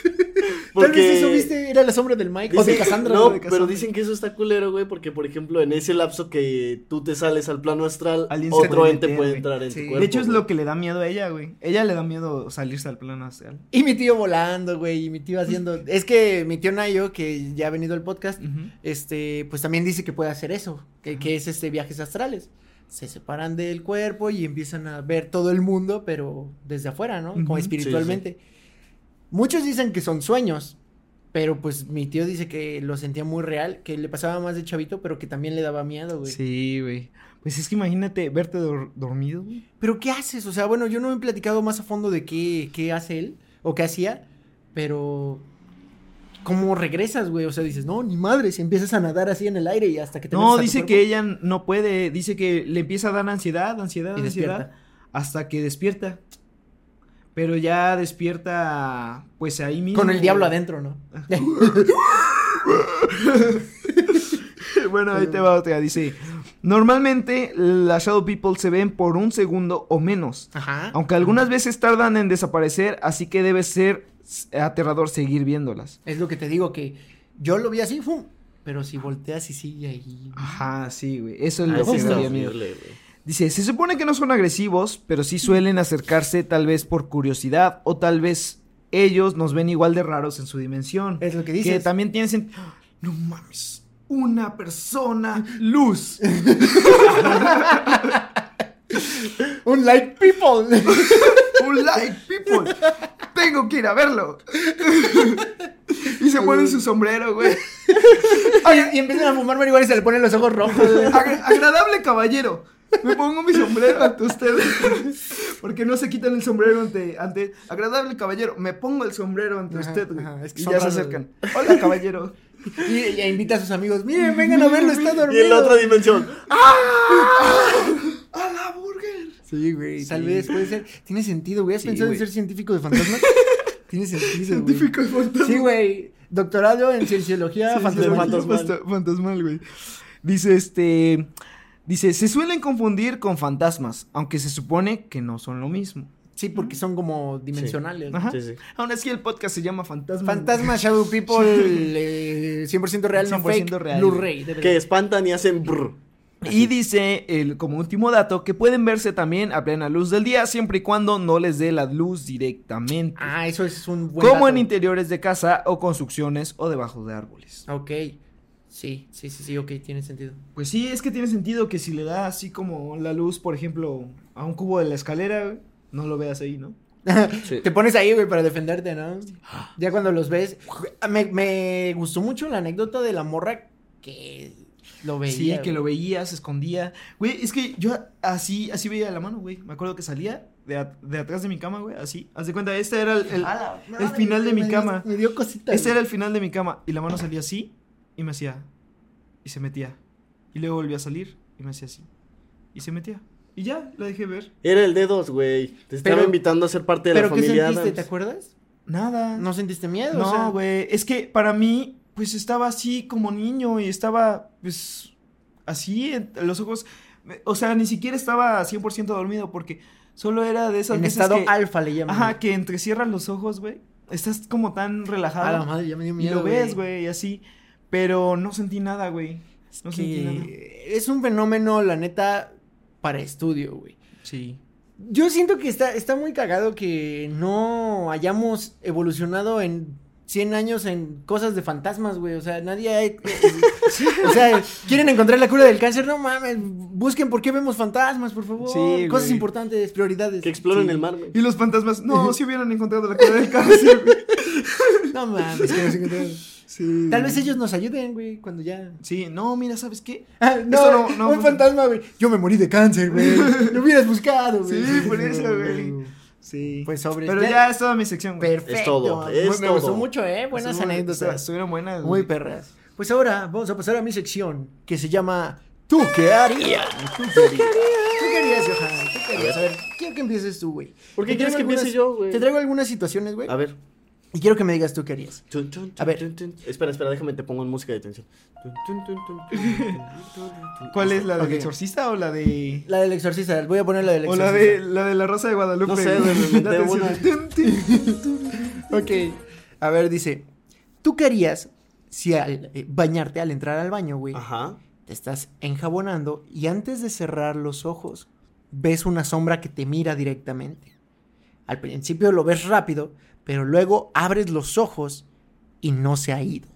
Tal vez eso viste, era la sombra del Mike. o de Dicen- Cassandra. no, güey. de pero Cassandra. dicen que eso está culero, güey, porque, por ejemplo, en ese lapso que tú te sales al plano astral, Alguien se otro puede ente meter, puede güey. entrar en Sí. tu De cuerpo. De hecho, es güey. lo que le da miedo a ella, güey. Ella le da miedo salirse al plano astral. Y mi tío volando, güey, y mi tío haciendo... Es que mi tío Nayo, que ya ha venido al podcast, Ujú. este, pues también dice que puede hacer eso, que, que es este viajes astrales. Se separan del cuerpo y empiezan a ver todo el mundo, pero desde afuera, ¿no? Como Ujú. espiritualmente. Muchos dicen que son sueños, pero pues mi tío dice que lo sentía muy real, que le pasaba más de chavito, pero que también le daba miedo, güey. Sí, güey. Pues es que imagínate verte dor- dormido, güey. Pero ¿qué haces? O sea, bueno, yo no he platicado más a fondo de qué, qué hace él o qué hacía, pero ¿cómo regresas, güey? O sea, dices, no, ni madre, si empiezas a nadar así en el aire y hasta que te No, metes a tu dice cuerpo. que ella no puede, dice que le empieza a dar ansiedad, ansiedad, Y ansiedad, despierta. hasta que despierta. pero ya despierta, pues ahí mismo. Con el diablo adentro, ¿no? Bueno, ahí te va otra, dice, normalmente las Shadow People se ven por un segundo o menos, Ajá. aunque algunas veces tardan en desaparecer, así que debe ser aterrador seguir viéndolas. Es lo que te digo, que yo lo vi así, ¡fum! Pero si volteas y sigue ahí. Ajá, sí, güey, eso es Ah, lo sí que me está daría miedo. horrible, güey. Dice, se supone que no son agresivos, pero sí suelen acercarse tal vez por curiosidad, o tal vez ellos nos ven igual de raros en su dimensión. Es lo que Que dices. también tienen sent- no mames, una persona luz. Un light people. Un light people. Tengo que ir a verlo. Y se ponen su sombrero, güey. Oye, y empiezan a fumar marihuana y se le ponen los ojos rojos. güey. Agra- agradable caballero. Me pongo mi sombrero ante usted. Porque no se quitan el sombrero ante, ante... Agradable caballero. Me pongo el sombrero ante Ajá, usted, güey. ajá, es que Y son ya se raros, acercan. Hola, caballero. Y, y invita a sus amigos. Miren, vengan a verlo, está Y dormido. en la otra dimensión. ¡A la burger! Sí, güey, tal Sí. vez puede ser. Tiene sentido, güey. ¿Has Sí, pensado güey. en ser científico de fantasmas? Tiene sentido, güey. Científico de fantasmas. Sí, güey. Doctorado en cienciología Sí, sí, fantasmal. sí, fanta- fantasmal, güey. Dice, este... Dice, se suelen confundir con fantasmas, aunque se supone que no son lo mismo. Sí, porque son como dimensionales. ¿no? Ajá. Sí, sí. Aún así el podcast se llama Fantasma. Fantasma, Shadow People, eh, cien por ciento real, no cien por ciento fake, real. Blu-ray. D V D. Que espantan y hacen brr. Y dice, el, como último dato, que pueden verse también a plena luz del día, siempre y cuando no les dé la luz directamente. Ah, eso es un buen como dato. en interiores de casa o construcciones o debajo de árboles. Ok. Sí, sí, sí, sí, ok, tiene sentido. Pues sí, es que tiene sentido que si le da así como la luz, por ejemplo, a un cubo de la escalera, güey, no lo veas ahí, ¿no? Sí. Te pones ahí, güey, para defenderte, ¿no? Ya cuando los ves. Me, me gustó mucho la anécdota de la morra que lo veía. Sí, que güey. lo veía, se escondía. Güey, es que yo así, así veía la mano, güey. Me acuerdo que salía de, at- de atrás de mi cama, güey, así. Haz de cuenta, este era el, el, A la el madre, final de güey, mi me dio- cama. Me dio cosita. Este güey. era el final de mi cama. Y la mano salía así y me hacía. Y se metía. Y luego volvía a salir y me hacía así. Y se metía. Y ya, la dejé ver. Era el dedos, güey. Te estaba Pero- invitando a ser parte de la ¿Pero qué familia sentiste? Addams. ¿Te acuerdas? Nada. ¿No sentiste miedo? O sea, No, güey. Es que para mí, pues estaba así como niño y estaba, pues, así, en los ojos. O sea, ni siquiera estaba cien por ciento dormido porque solo era de esas en veces estado que, alfa le llaman. ajá, que entrecierras los ojos, güey. Estás como tan relajado. A la madre, ya me dio y miedo. lo ves, güey, y así. Pero no sentí nada, güey. No sentí nada. Que es un fenómeno, la neta, para estudio, güey. Sí. Yo siento que está, está muy cagado que no hayamos evolucionado en cien años en cosas de fantasmas, güey. O sea, nadie ha... o sea, quieren encontrar la cura del cáncer. No mames, busquen por qué vemos fantasmas, por favor. Sí, Cosas güey. importantes, prioridades. Que exploren Sí. el mar, güey. Y los fantasmas, no, si hubieran encontrado la cura del cáncer, güey. No mames, que nos encontraron. Sí. Tal vez ellos nos ayuden, güey, cuando ya... Sí, no, mira, ¿sabes qué? Ah, no, Esto no- no un funciona. fantasma, güey. Yo me morí de cáncer, güey. Lo hubieras buscado, güey. Sí, por eso, güey. Sí. Pues sobres. Pero Ya- ya es toda mi sección, güey. Perfecto. Es todo, Muy- es me gustó todo. mucho, eh. Buenas Estuvo- anécdotas. Estuvieron buenas. Muy güey. perras. Pues ahora vamos a pasar a mi sección que se llama ¿Tú qué harías? ¿Tú qué harías? ¿Tú qué harías, Johan? ¿Tú qué harías? A ver, quiero que empieces tú, güey. ¿Por qué Te quieres traigo que empiece algunas- yo, güey? Te traigo algunas situaciones, güey. A ver. Y quiero que me digas tú qué harías. Chun, chun, A chun, ver. chun, chun. Espera, espera, déjame, te pongo en música de tensión. Chun, chun, chun, chun, chun, chun, chun, chun. ¿Cuál es la del Ok. exorcista o la de...? La del exorcista. Voy a poner la del O exorcista. la de, la de la Rosa de Guadalupe. No sé, güey. güey, me La inventé canción una. de tun, tun, tun. Ok. A ver, dice. ¿Tú qué harías si al eh, bañarte, al entrar al baño, güey, Ajá. te estás enjabonando y antes de cerrar los ojos ves una sombra que te mira directamente? Al principio lo ves rápido, pero luego abres los ojos y no se ha ido.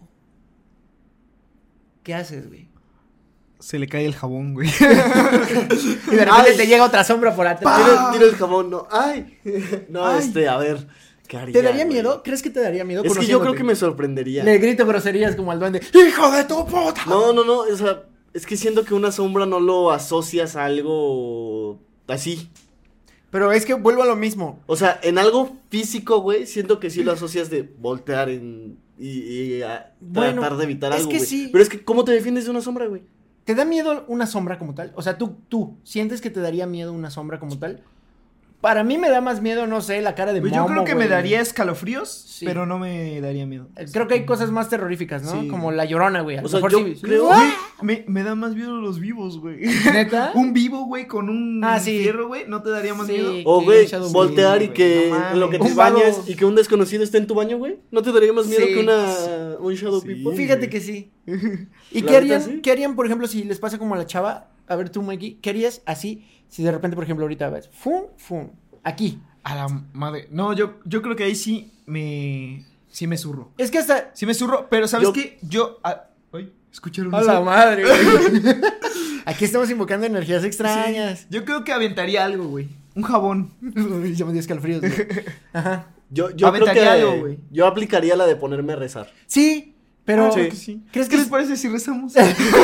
¿Qué haces, güey? Se le cae el jabón, güey. Y de repente Ay. te llega otra sombra por atrás. Tira, tira el jabón, no. Ay. No, Ay. este, a ver. ¿Qué haría, ¿Te daría güey? miedo? ¿Crees que te daría miedo? Es que yo creo conociéndote? que me sorprendería. Le grito groserías como al duende. ¡Hijo de tu puta! No, no, no, o sea, es que siento que una sombra no lo asocias a algo así. Pero es que vuelvo a lo mismo. O sea, en algo físico, güey, siento que sí lo asocias de voltear en, y, y a Bueno, tratar de evitar es algo, que güey. sí. Pero es que, ¿cómo te defiendes de una sombra, güey? ¿Te da miedo una sombra como tal? O sea, tú, tú, ¿sientes que te daría miedo una sombra como tal? Para mí me da más miedo, no sé, la cara de Pues Momo, yo creo que güey. me daría escalofríos, Sí. pero no me daría miedo. Creo que hay cosas más terroríficas, ¿no? Sí. Como la Llorona, güey. A O lo sea, mejor yo sí- sí. creo- Güey, me, me da más miedo los vivos, güey. ¿Neta? Un vivo, güey, con un Ah, sí. fierro, güey, ¿no te daría más Sí. miedo? O, que güey, Shadow voltear King, y güey, que no mames. en lo que te Un bañes vago. y que un desconocido esté en tu baño, güey. ¿No te daría más miedo Sí. que una un Shadow Sí. People? Fíjate que sí. ¿Y La qué harían, neta, sí. qué harían, por ejemplo, si les pasa como a la chava? A ver tú, Mikey, ¿qué harías así si de repente, por ejemplo, ahorita ves, fum, fum, aquí? A la madre. No, yo, yo creo que ahí sí me. Sí me zurro. Es que hasta... Sí me zurro, pero ¿sabes Yo- qué? Yo. ah, ay, ¿escucharon A eso? la madre, güey. Aquí estamos invocando energías Sí, extrañas. yo creo que aventaría algo, güey. Un jabón. Ya me dio escalofríos, güey. Ajá. Yo, yo creo Aventaría que algo, güey. yo aplicaría la de ponerme a rezar. Sí, pero... Ah, Sí. creo que sí. ¿Crees ¿Qué que les es- parece si rezamos?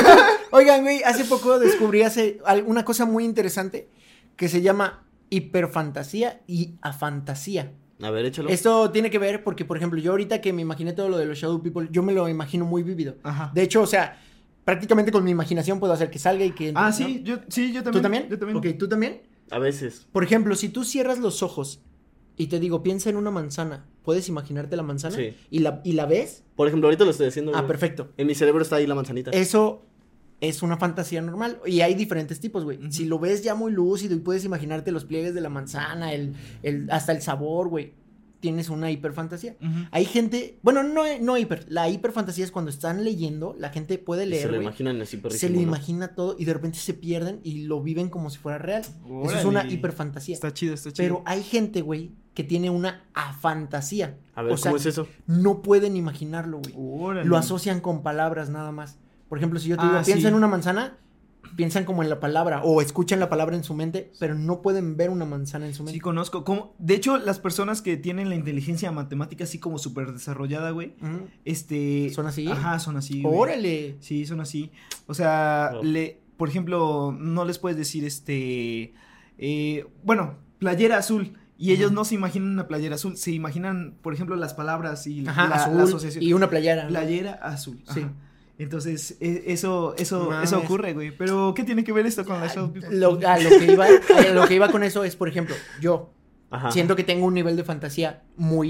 Oigan, güey, hace poco descubrí hace al- una cosa muy interesante que se llama hiperfantasía y afantasía. A ver, échalo. Esto tiene que ver porque, por ejemplo, yo ahorita que me imaginé todo lo de los Shadow People, yo me lo imagino muy vívido. Ajá. De hecho, o sea, prácticamente con mi imaginación puedo hacer que salga y que... Ah, ¿no? sí, yo, sí, yo también. ¿Tú también? Yo también. Ok, ¿tú también? A veces. Por ejemplo, si tú cierras los ojos y te digo, piensa en una manzana, ¿puedes imaginarte la manzana? Sí. ¿Y la, y la ves? Por ejemplo, ahorita lo estoy haciendo. Ah, güey. perfecto. En mi cerebro está ahí la manzanita. Eso es una fantasía normal. Y hay diferentes tipos, güey. Ujú. Si lo ves ya muy lúcido y puedes imaginarte los pliegues de la manzana, el, el, hasta el sabor, güey. Tienes una hiperfantasía. Ujú. Hay gente, bueno, no, no hiper, la hiperfantasía es cuando están leyendo, la gente puede Y leer, se lo güey, imaginan así se perrísimo, le ¿no? imagina todo y de repente se pierden y lo viven como si fuera real. Eso es Órale. una hiperfantasía. Está chido, está chido. Pero hay gente, güey, que tiene una afantasía. A ver, o sea, ¿cómo es eso? no pueden imaginarlo, güey. Órale. Lo asocian con palabras nada más. Por ejemplo, si yo te Ah, digo, piensa sí. en una manzana, piensan como en la palabra o escuchan la palabra en su mente, pero no pueden ver una manzana en su mente. Sí, conozco. Como, de hecho, las personas que tienen la inteligencia matemática así como súper desarrollada, güey, Ujú. este... ¿Son así? Ajá, son así, güey. Órale. Sí, son así. O sea, Wow. le, por ejemplo, no les puedes decir, este... eh, bueno, playera azul. Y ellos Ujú. no se imaginan una playera azul, se imaginan, por ejemplo, las palabras y Ajá, la, azul la asociación. y una playera. ¿no? Playera azul. Sí. Ajá. Entonces, e- eso, eso, Mames. eso ocurre, güey. Pero, ¿qué tiene que ver esto con la Shadow People? Lo, a lo que iba, a lo que iba con eso es, por ejemplo, yo Ajá. siento que tengo un nivel de fantasía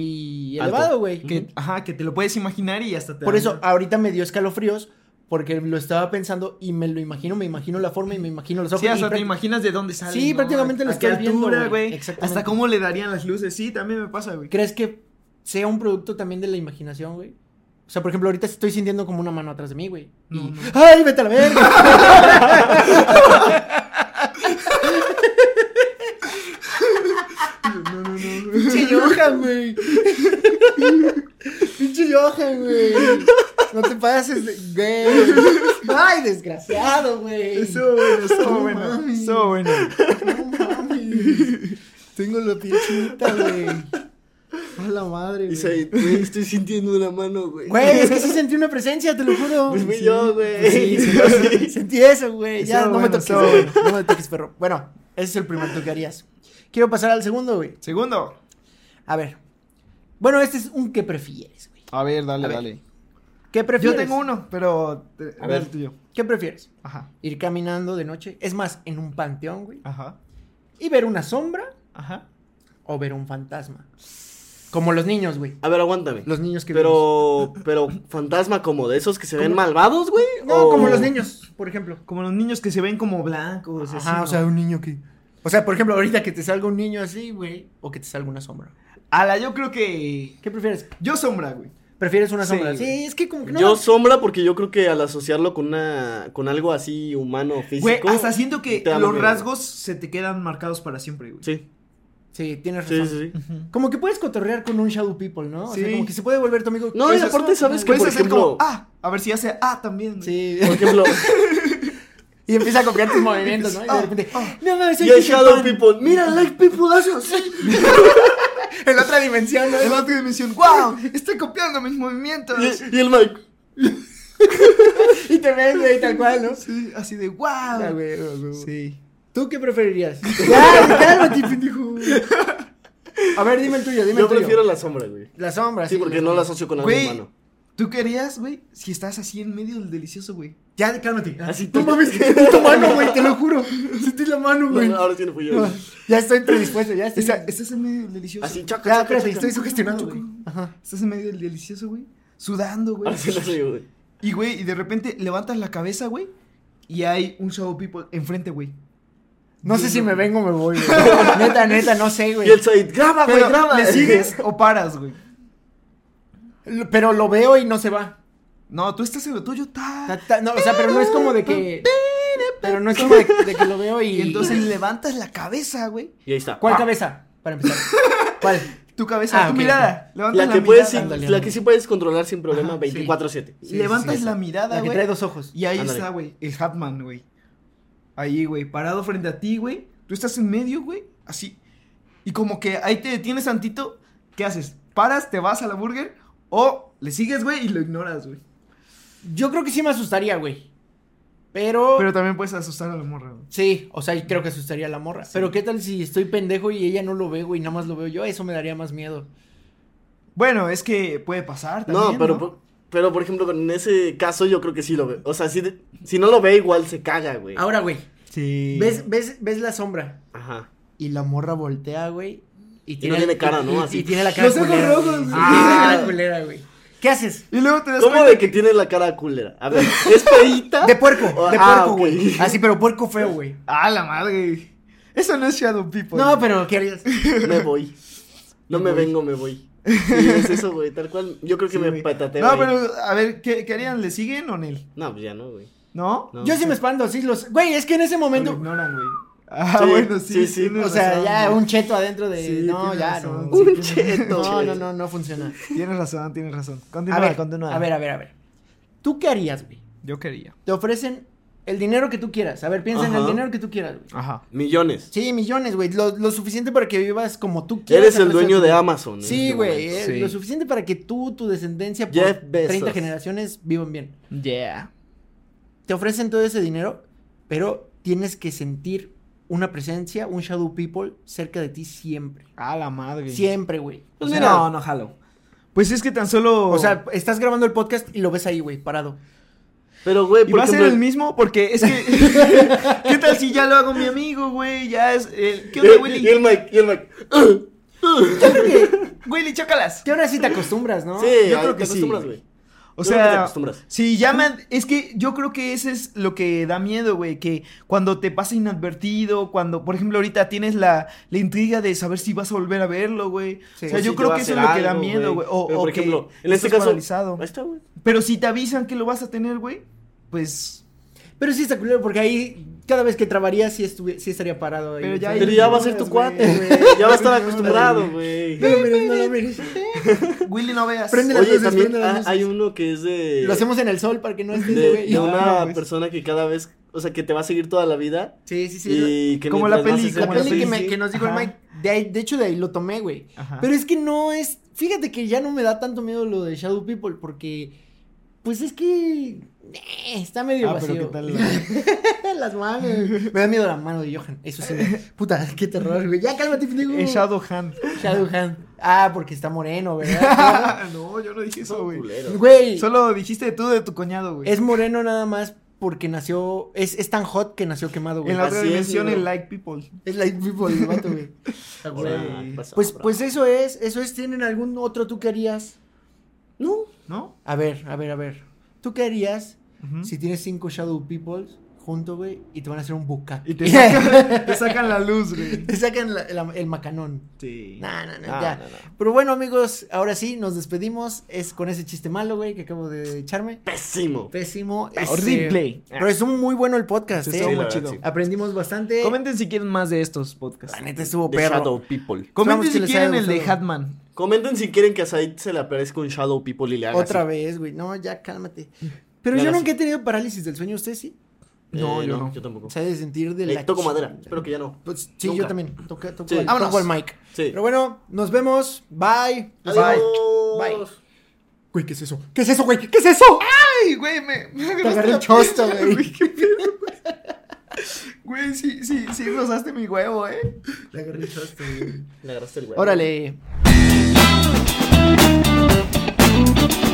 muy Alto. elevado, güey. Que, ajá, que te lo puedes imaginar y hasta te Por da eso, miedo. ahorita me dio escalofríos porque lo estaba pensando y me lo imagino, me imagino la forma y me imagino los ojos. Sí, y hasta te práct- imaginas de dónde sale. Sí, prácticamente lo ¿A qué estoy viendo, altura, güey. güey? Exactamente. Hasta cómo le darían las luces. Sí, también me pasa, güey. ¿Crees que sea un producto también de la imaginación, güey? O sea, por ejemplo, ahorita estoy sintiendo como una mano atrás de mí, güey. No, Y- no. ¡Ay, vete a la verga! No, no, no. Pinche Johan, güey. Pinche Johan, güey. No te pases de... Güey. Ay, desgraciado, güey. Eso, bueno, eso, No bueno. mames. Eso, bueno. No mames. Tengo la piel chinita, güey. A la madre, güey. Dice, güey, estoy sintiendo una mano, güey. Güey, es que sí sentí una presencia, te lo juro. Pues fui Sí. yo, güey. Pues sí, sí, sí, sentí eso, güey. Ya, Eso, no me bueno, toques, eso, güey. bueno. No me toques, perro. Bueno, ese es el primer toque que harías. Quiero pasar al segundo, güey. Segundo. A ver. Bueno, este es un ¿qué prefieres, güey? A ver, dale, A ver. dale. ¿Qué prefieres? Yo tengo uno, pero. eh, A ver. el tuyo. ¿Qué prefieres? Ajá. Ir caminando de noche, es más, en un panteón, güey, Ajá. y ver una sombra Ajá. o ver un fantasma. Como los niños, güey. A ver, aguántame. Los niños que vimos. Pero, pero, fantasma como de esos que se ven ¿Cómo? malvados, güey. No, o- como los niños, por ejemplo. Como los niños que se ven como blancos. Ajá, así, o sea, ¿no? un niño que... O sea, por ejemplo, ahorita que te salga un niño así, güey, o que te salga una sombra. Ala, yo creo que. ¿Qué prefieres? Yo sombra, güey. ¿Prefieres una Sí, sombra? Sí, güey. es que como que no... Yo sombra porque yo creo que al asociarlo con una, con algo así humano, físico. Güey, hasta siento que te da los miedo. rasgos se te quedan marcados para siempre, güey. Sí, Sí, tienes sí, razón. sí, sí. Ujú. Como que puedes cotorrear con un Shadow People, ¿no? O sea, Sí. como que se puede volver tu amigo. No, Puedes y aparte, hacer- ¿sabes qué? Puedes por hacer ejemplo- como, ah, a ver si hace, ah, también. güey. Sí. Por ejemplo, Y empieza a copiar tus movimientos, ¿no? Y de Ah, repente... ah. No, no, soy y el Peter Shadow Pan". People, mira, like people hace así. En otra dimensión, ¿no? En la otra dimensión, wow, estoy copiando mis movimientos. Y, y el Mike, Y te ves, güey, tal cual, ¿no? Sí, así de, wow. Ah, güey, güey, güey. Sí. ¿Tú qué preferirías? Ya, cálmate, pendejo. A ver, dime el tuyo, dime yo el tuyo. prefiero la sombra, güey. La sombra, Sí, porque no la asocio con algo Güey. humano. ¿Tú qué harías, güey, si estás así en medio del delicioso, güey? Ya, cálmate. Así No tú- mames, sentí tu mano, güey, te lo juro. Sentí la mano, güey. No, ahora sí no fui yo. No, ya estoy predispuesto, ya estoy. Está- estás en medio del delicioso. Así, choca, Ya, choca, espérate, choca. estoy sugestionado, güey. Ajá. Estás en medio del delicioso, güey. Sudando, güey. Ahora sí lo soy yo, güey. Y, güey, y de repente levantas la cabeza, güey. Y hay un Shadow People enfrente, güey. No sé si me vengo o me voy, güey. Neta, neta, no sé, güey. Y el Said, graba, güey, Pero, graba. ¿le sigues o paras, güey? Lo- Pero lo veo y no se va. No, tú estás en lo tuyo, ta. Ta- ta- No, o sea, pero no es como de que. Pero no es como de, de que lo veo y. Y entonces levantas la cabeza, güey. Y ahí está. ¿Cuál Ah. cabeza? Para empezar. ¿Cuál? Tu cabeza, Ah, tu ok, mirada. Levantas La la, que puedes, mirada. ándale, la ándale. que sí puedes controlar sin problema Ajá, veinticuatro siete. sí, levantas sí, sí. la mirada, La que güey. trae dos ojos. Y ahí Ándale. está, güey, el Hatman, güey. Ahí, güey, parado frente a ti, güey. Tú estás en medio, güey, así. Y como que ahí te detienes tantito. ¿Qué haces? ¿Paras, te vas a la burger? O le sigues, güey, y lo ignoras, güey. Yo creo que sí me asustaría, güey. Pero. Pero también puedes asustar a la morra, güey. Sí, o sea, creo que asustaría a la morra. Pero ¿qué tal si estoy pendejo y ella no lo ve, güey? Nada más lo veo yo. Eso me daría más miedo. Bueno, es que puede pasar también, No, pero, ¿no? por- pero por ejemplo, en ese caso yo creo que sí lo ve. O sea, si, de- si no lo ve, igual se caga, güey. Ahora, güey. Sí. ¿Ves, ves, ves la sombra? Ajá. Y la morra voltea, güey. Y, no tiene cara, ¿no? Y, Así. y tiene la cara Los ojos culera. rojos, güey. güey. Sí, Ah. tiene la cara culera, güey. ¿Qué haces? Y luego te das ¿Cómo cuenta de que tiene la cara culera? A ver, ¿es feíta? De puerco, O- de ah, puerco, ok. güey. Así, pero puerco feo, güey. Ah, la madre. Eso no es Shadow People. No, pero ¿qué harías? Me voy. No Me me voy. vengo, me voy. Sí, es eso, güey, tal cual. Yo creo que Sí, me güey. patateo. No, ahí. pero, a ver, ¿qué, qué harían? ¿Le siguen o Nel? No, pues ya no, güey. ¿No? No. Yo sí me espanto, sí los. Güey, es que en ese No momento. lo ignoran, güey. Ah, Sí, bueno, sí, sí, sí. tienes O sea, razón, ya güey. un cheto adentro de. Sí, no, tienes ya, razón, no. sí, Un tienes- cheto. No, no, no, no funciona. Tienes razón, tienes razón. A Continúa, ver, continúa. a ver, a ver, a ver. ¿Tú qué harías, güey? Yo quería. Te ofrecen el dinero que tú quieras. A ver, piensa en el Ajá. dinero que tú quieras, güey. Ajá. Millones. Sí, millones, güey. Lo, lo suficiente para que vivas como tú quieras. Eres el resto dueño tu de vida. Amazon. en Sí, este güey. momento. eh, Sí. Lo suficiente para que tú, tu descendencia, por Jeff Bezos. treinta generaciones vivan bien. Yeah. Te ofrecen todo ese dinero, pero tienes que sentir una presencia, un Shadow People cerca de ti siempre. A la madre. Siempre, güey. Pues O sea, mira. No, no jalo. Pues es que tan solo. O sea, estás grabando el podcast y lo ves ahí, güey, parado. Pero, güey, ¿y por va a ser ejemplo, el mismo? Porque es que. ¿Qué tal si ya lo hago mi amigo, güey? Ya es. El... ¿Qué Y onda, el, Willy? y el Mike, y el Mike. Yo creo que, Willy, chócalas. que ahora sí te acostumbras, ¿no? Sí, yo ahí creo te que sí, acostumbras, güey. güey. O Yo creo que te sea, acostumbras. si llaman, es que yo creo que ese es lo que da miedo, güey, que cuando te pasa inadvertido, cuando, por ejemplo, ahorita tienes la, la intriga de saber si vas a volver a verlo, güey. Sí. O sea, O yo si creo te va que a eso es hacer lo que da algo, miedo, güey. O, Pero, o por que ejemplo, en este estés caso, paralizado. ahí está, güey. Pero si te avisan que lo vas a tener, güey, pues... Pero sí está culero porque ahí cada vez que trabaría sí, estuvi- sí estaría parado ahí. Pero ya Pero hay ya va a ser tu ignoras, cuate, güey. güey. Ya va a estar acostumbrado, güey. No lo mires, no lo mires. Willy, no veas. Prende las Oye, luces, también prende las ha- luces. hay uno que es de... Lo hacemos en el sol para que no estés, de, güey. de No, una no, pues. persona que cada vez, o sea, que te va a seguir toda la vida Sí, sí, sí. y que Como la mientras más peli, se La como la acerca- peli que, peli, me- sí. que nos dijo Ajá. el Mike, de ahí, de hecho de ahí lo tomé, güey. Ajá. Pero es que no es, fíjate que ya no me da tanto miedo lo de Shadow People porque, pues es que eh, está medio Ah, vacío. pero ¿qué tal la- Las manos. Me da miedo la mano de Johan, eso sí. me- Puta, qué terror, güey. Ya cálmate, pendejo. Es Shadow Hand. Shadow Hand. Ah, porque está moreno, ¿verdad? No, yo no dije eso, güey. Culero. Güey, Solo dijiste tú de tu cuñado, güey. es moreno nada más porque nació, es, es tan hot que nació quemado, güey. En la otra Así es, dimensión, negro. el like people. Es like people el vato, güey. Ah, güey. Ah, ¿qué pasó, Pues, bro? pues eso es, eso es, ¿tienen algún otro tú qué harías? No. ¿No? A ver, a ver, a ver. ¿Tú qué harías Ujú. si tienes cinco Shadow Peoples juntos, güey, y te van a hacer un bucaque? Y te sacan, te sacan la luz, güey. Te sacan la- la- el macanón. Sí. No, no, no, No, ya. no, no. Pero bueno, amigos, ahora sí, nos despedimos. Es con ese chiste malo, güey, que acabo de echarme. Pésimo. Pésimo. este, Horrible. Pero es un muy bueno el podcast, Sí, ¿eh? estuvo Sí, muy la verdad, chido. sí. Aprendimos bastante. Comenten si quieren más de estos podcasts. La neta estuvo The perro. Shadow People. Comenten Esperamos que si les quieren haya el de gustado. Hatman. Comenten si quieren que a Said se le aparezca un Shadow People y le haga Otra así. vez, güey. No, ya cálmate. Pero Le yo haga nunca he así. tenido parálisis del sueño, ¿usted sí? No, Eh, yo no. Yo tampoco. O sea, de sentir de Eh, la... toco ch- madera. Espero que ya no. Pues sí, Nunca. yo también. Toca, toco, Sí. al, Vámonos. toco al mic. Sí. Pero bueno, nos vemos. Bye. Adiós. Bye. Güey, ¿qué es eso? ¿Qué es eso, güey? ¿Qué es eso? Ay, güey, me, me Te agarré el chosto, güey. qué pedo. Güey, sí, sí, sí rozaste mi huevo, eh. Le agarré el chosto, güey. Le agarraste el huevo. Órale.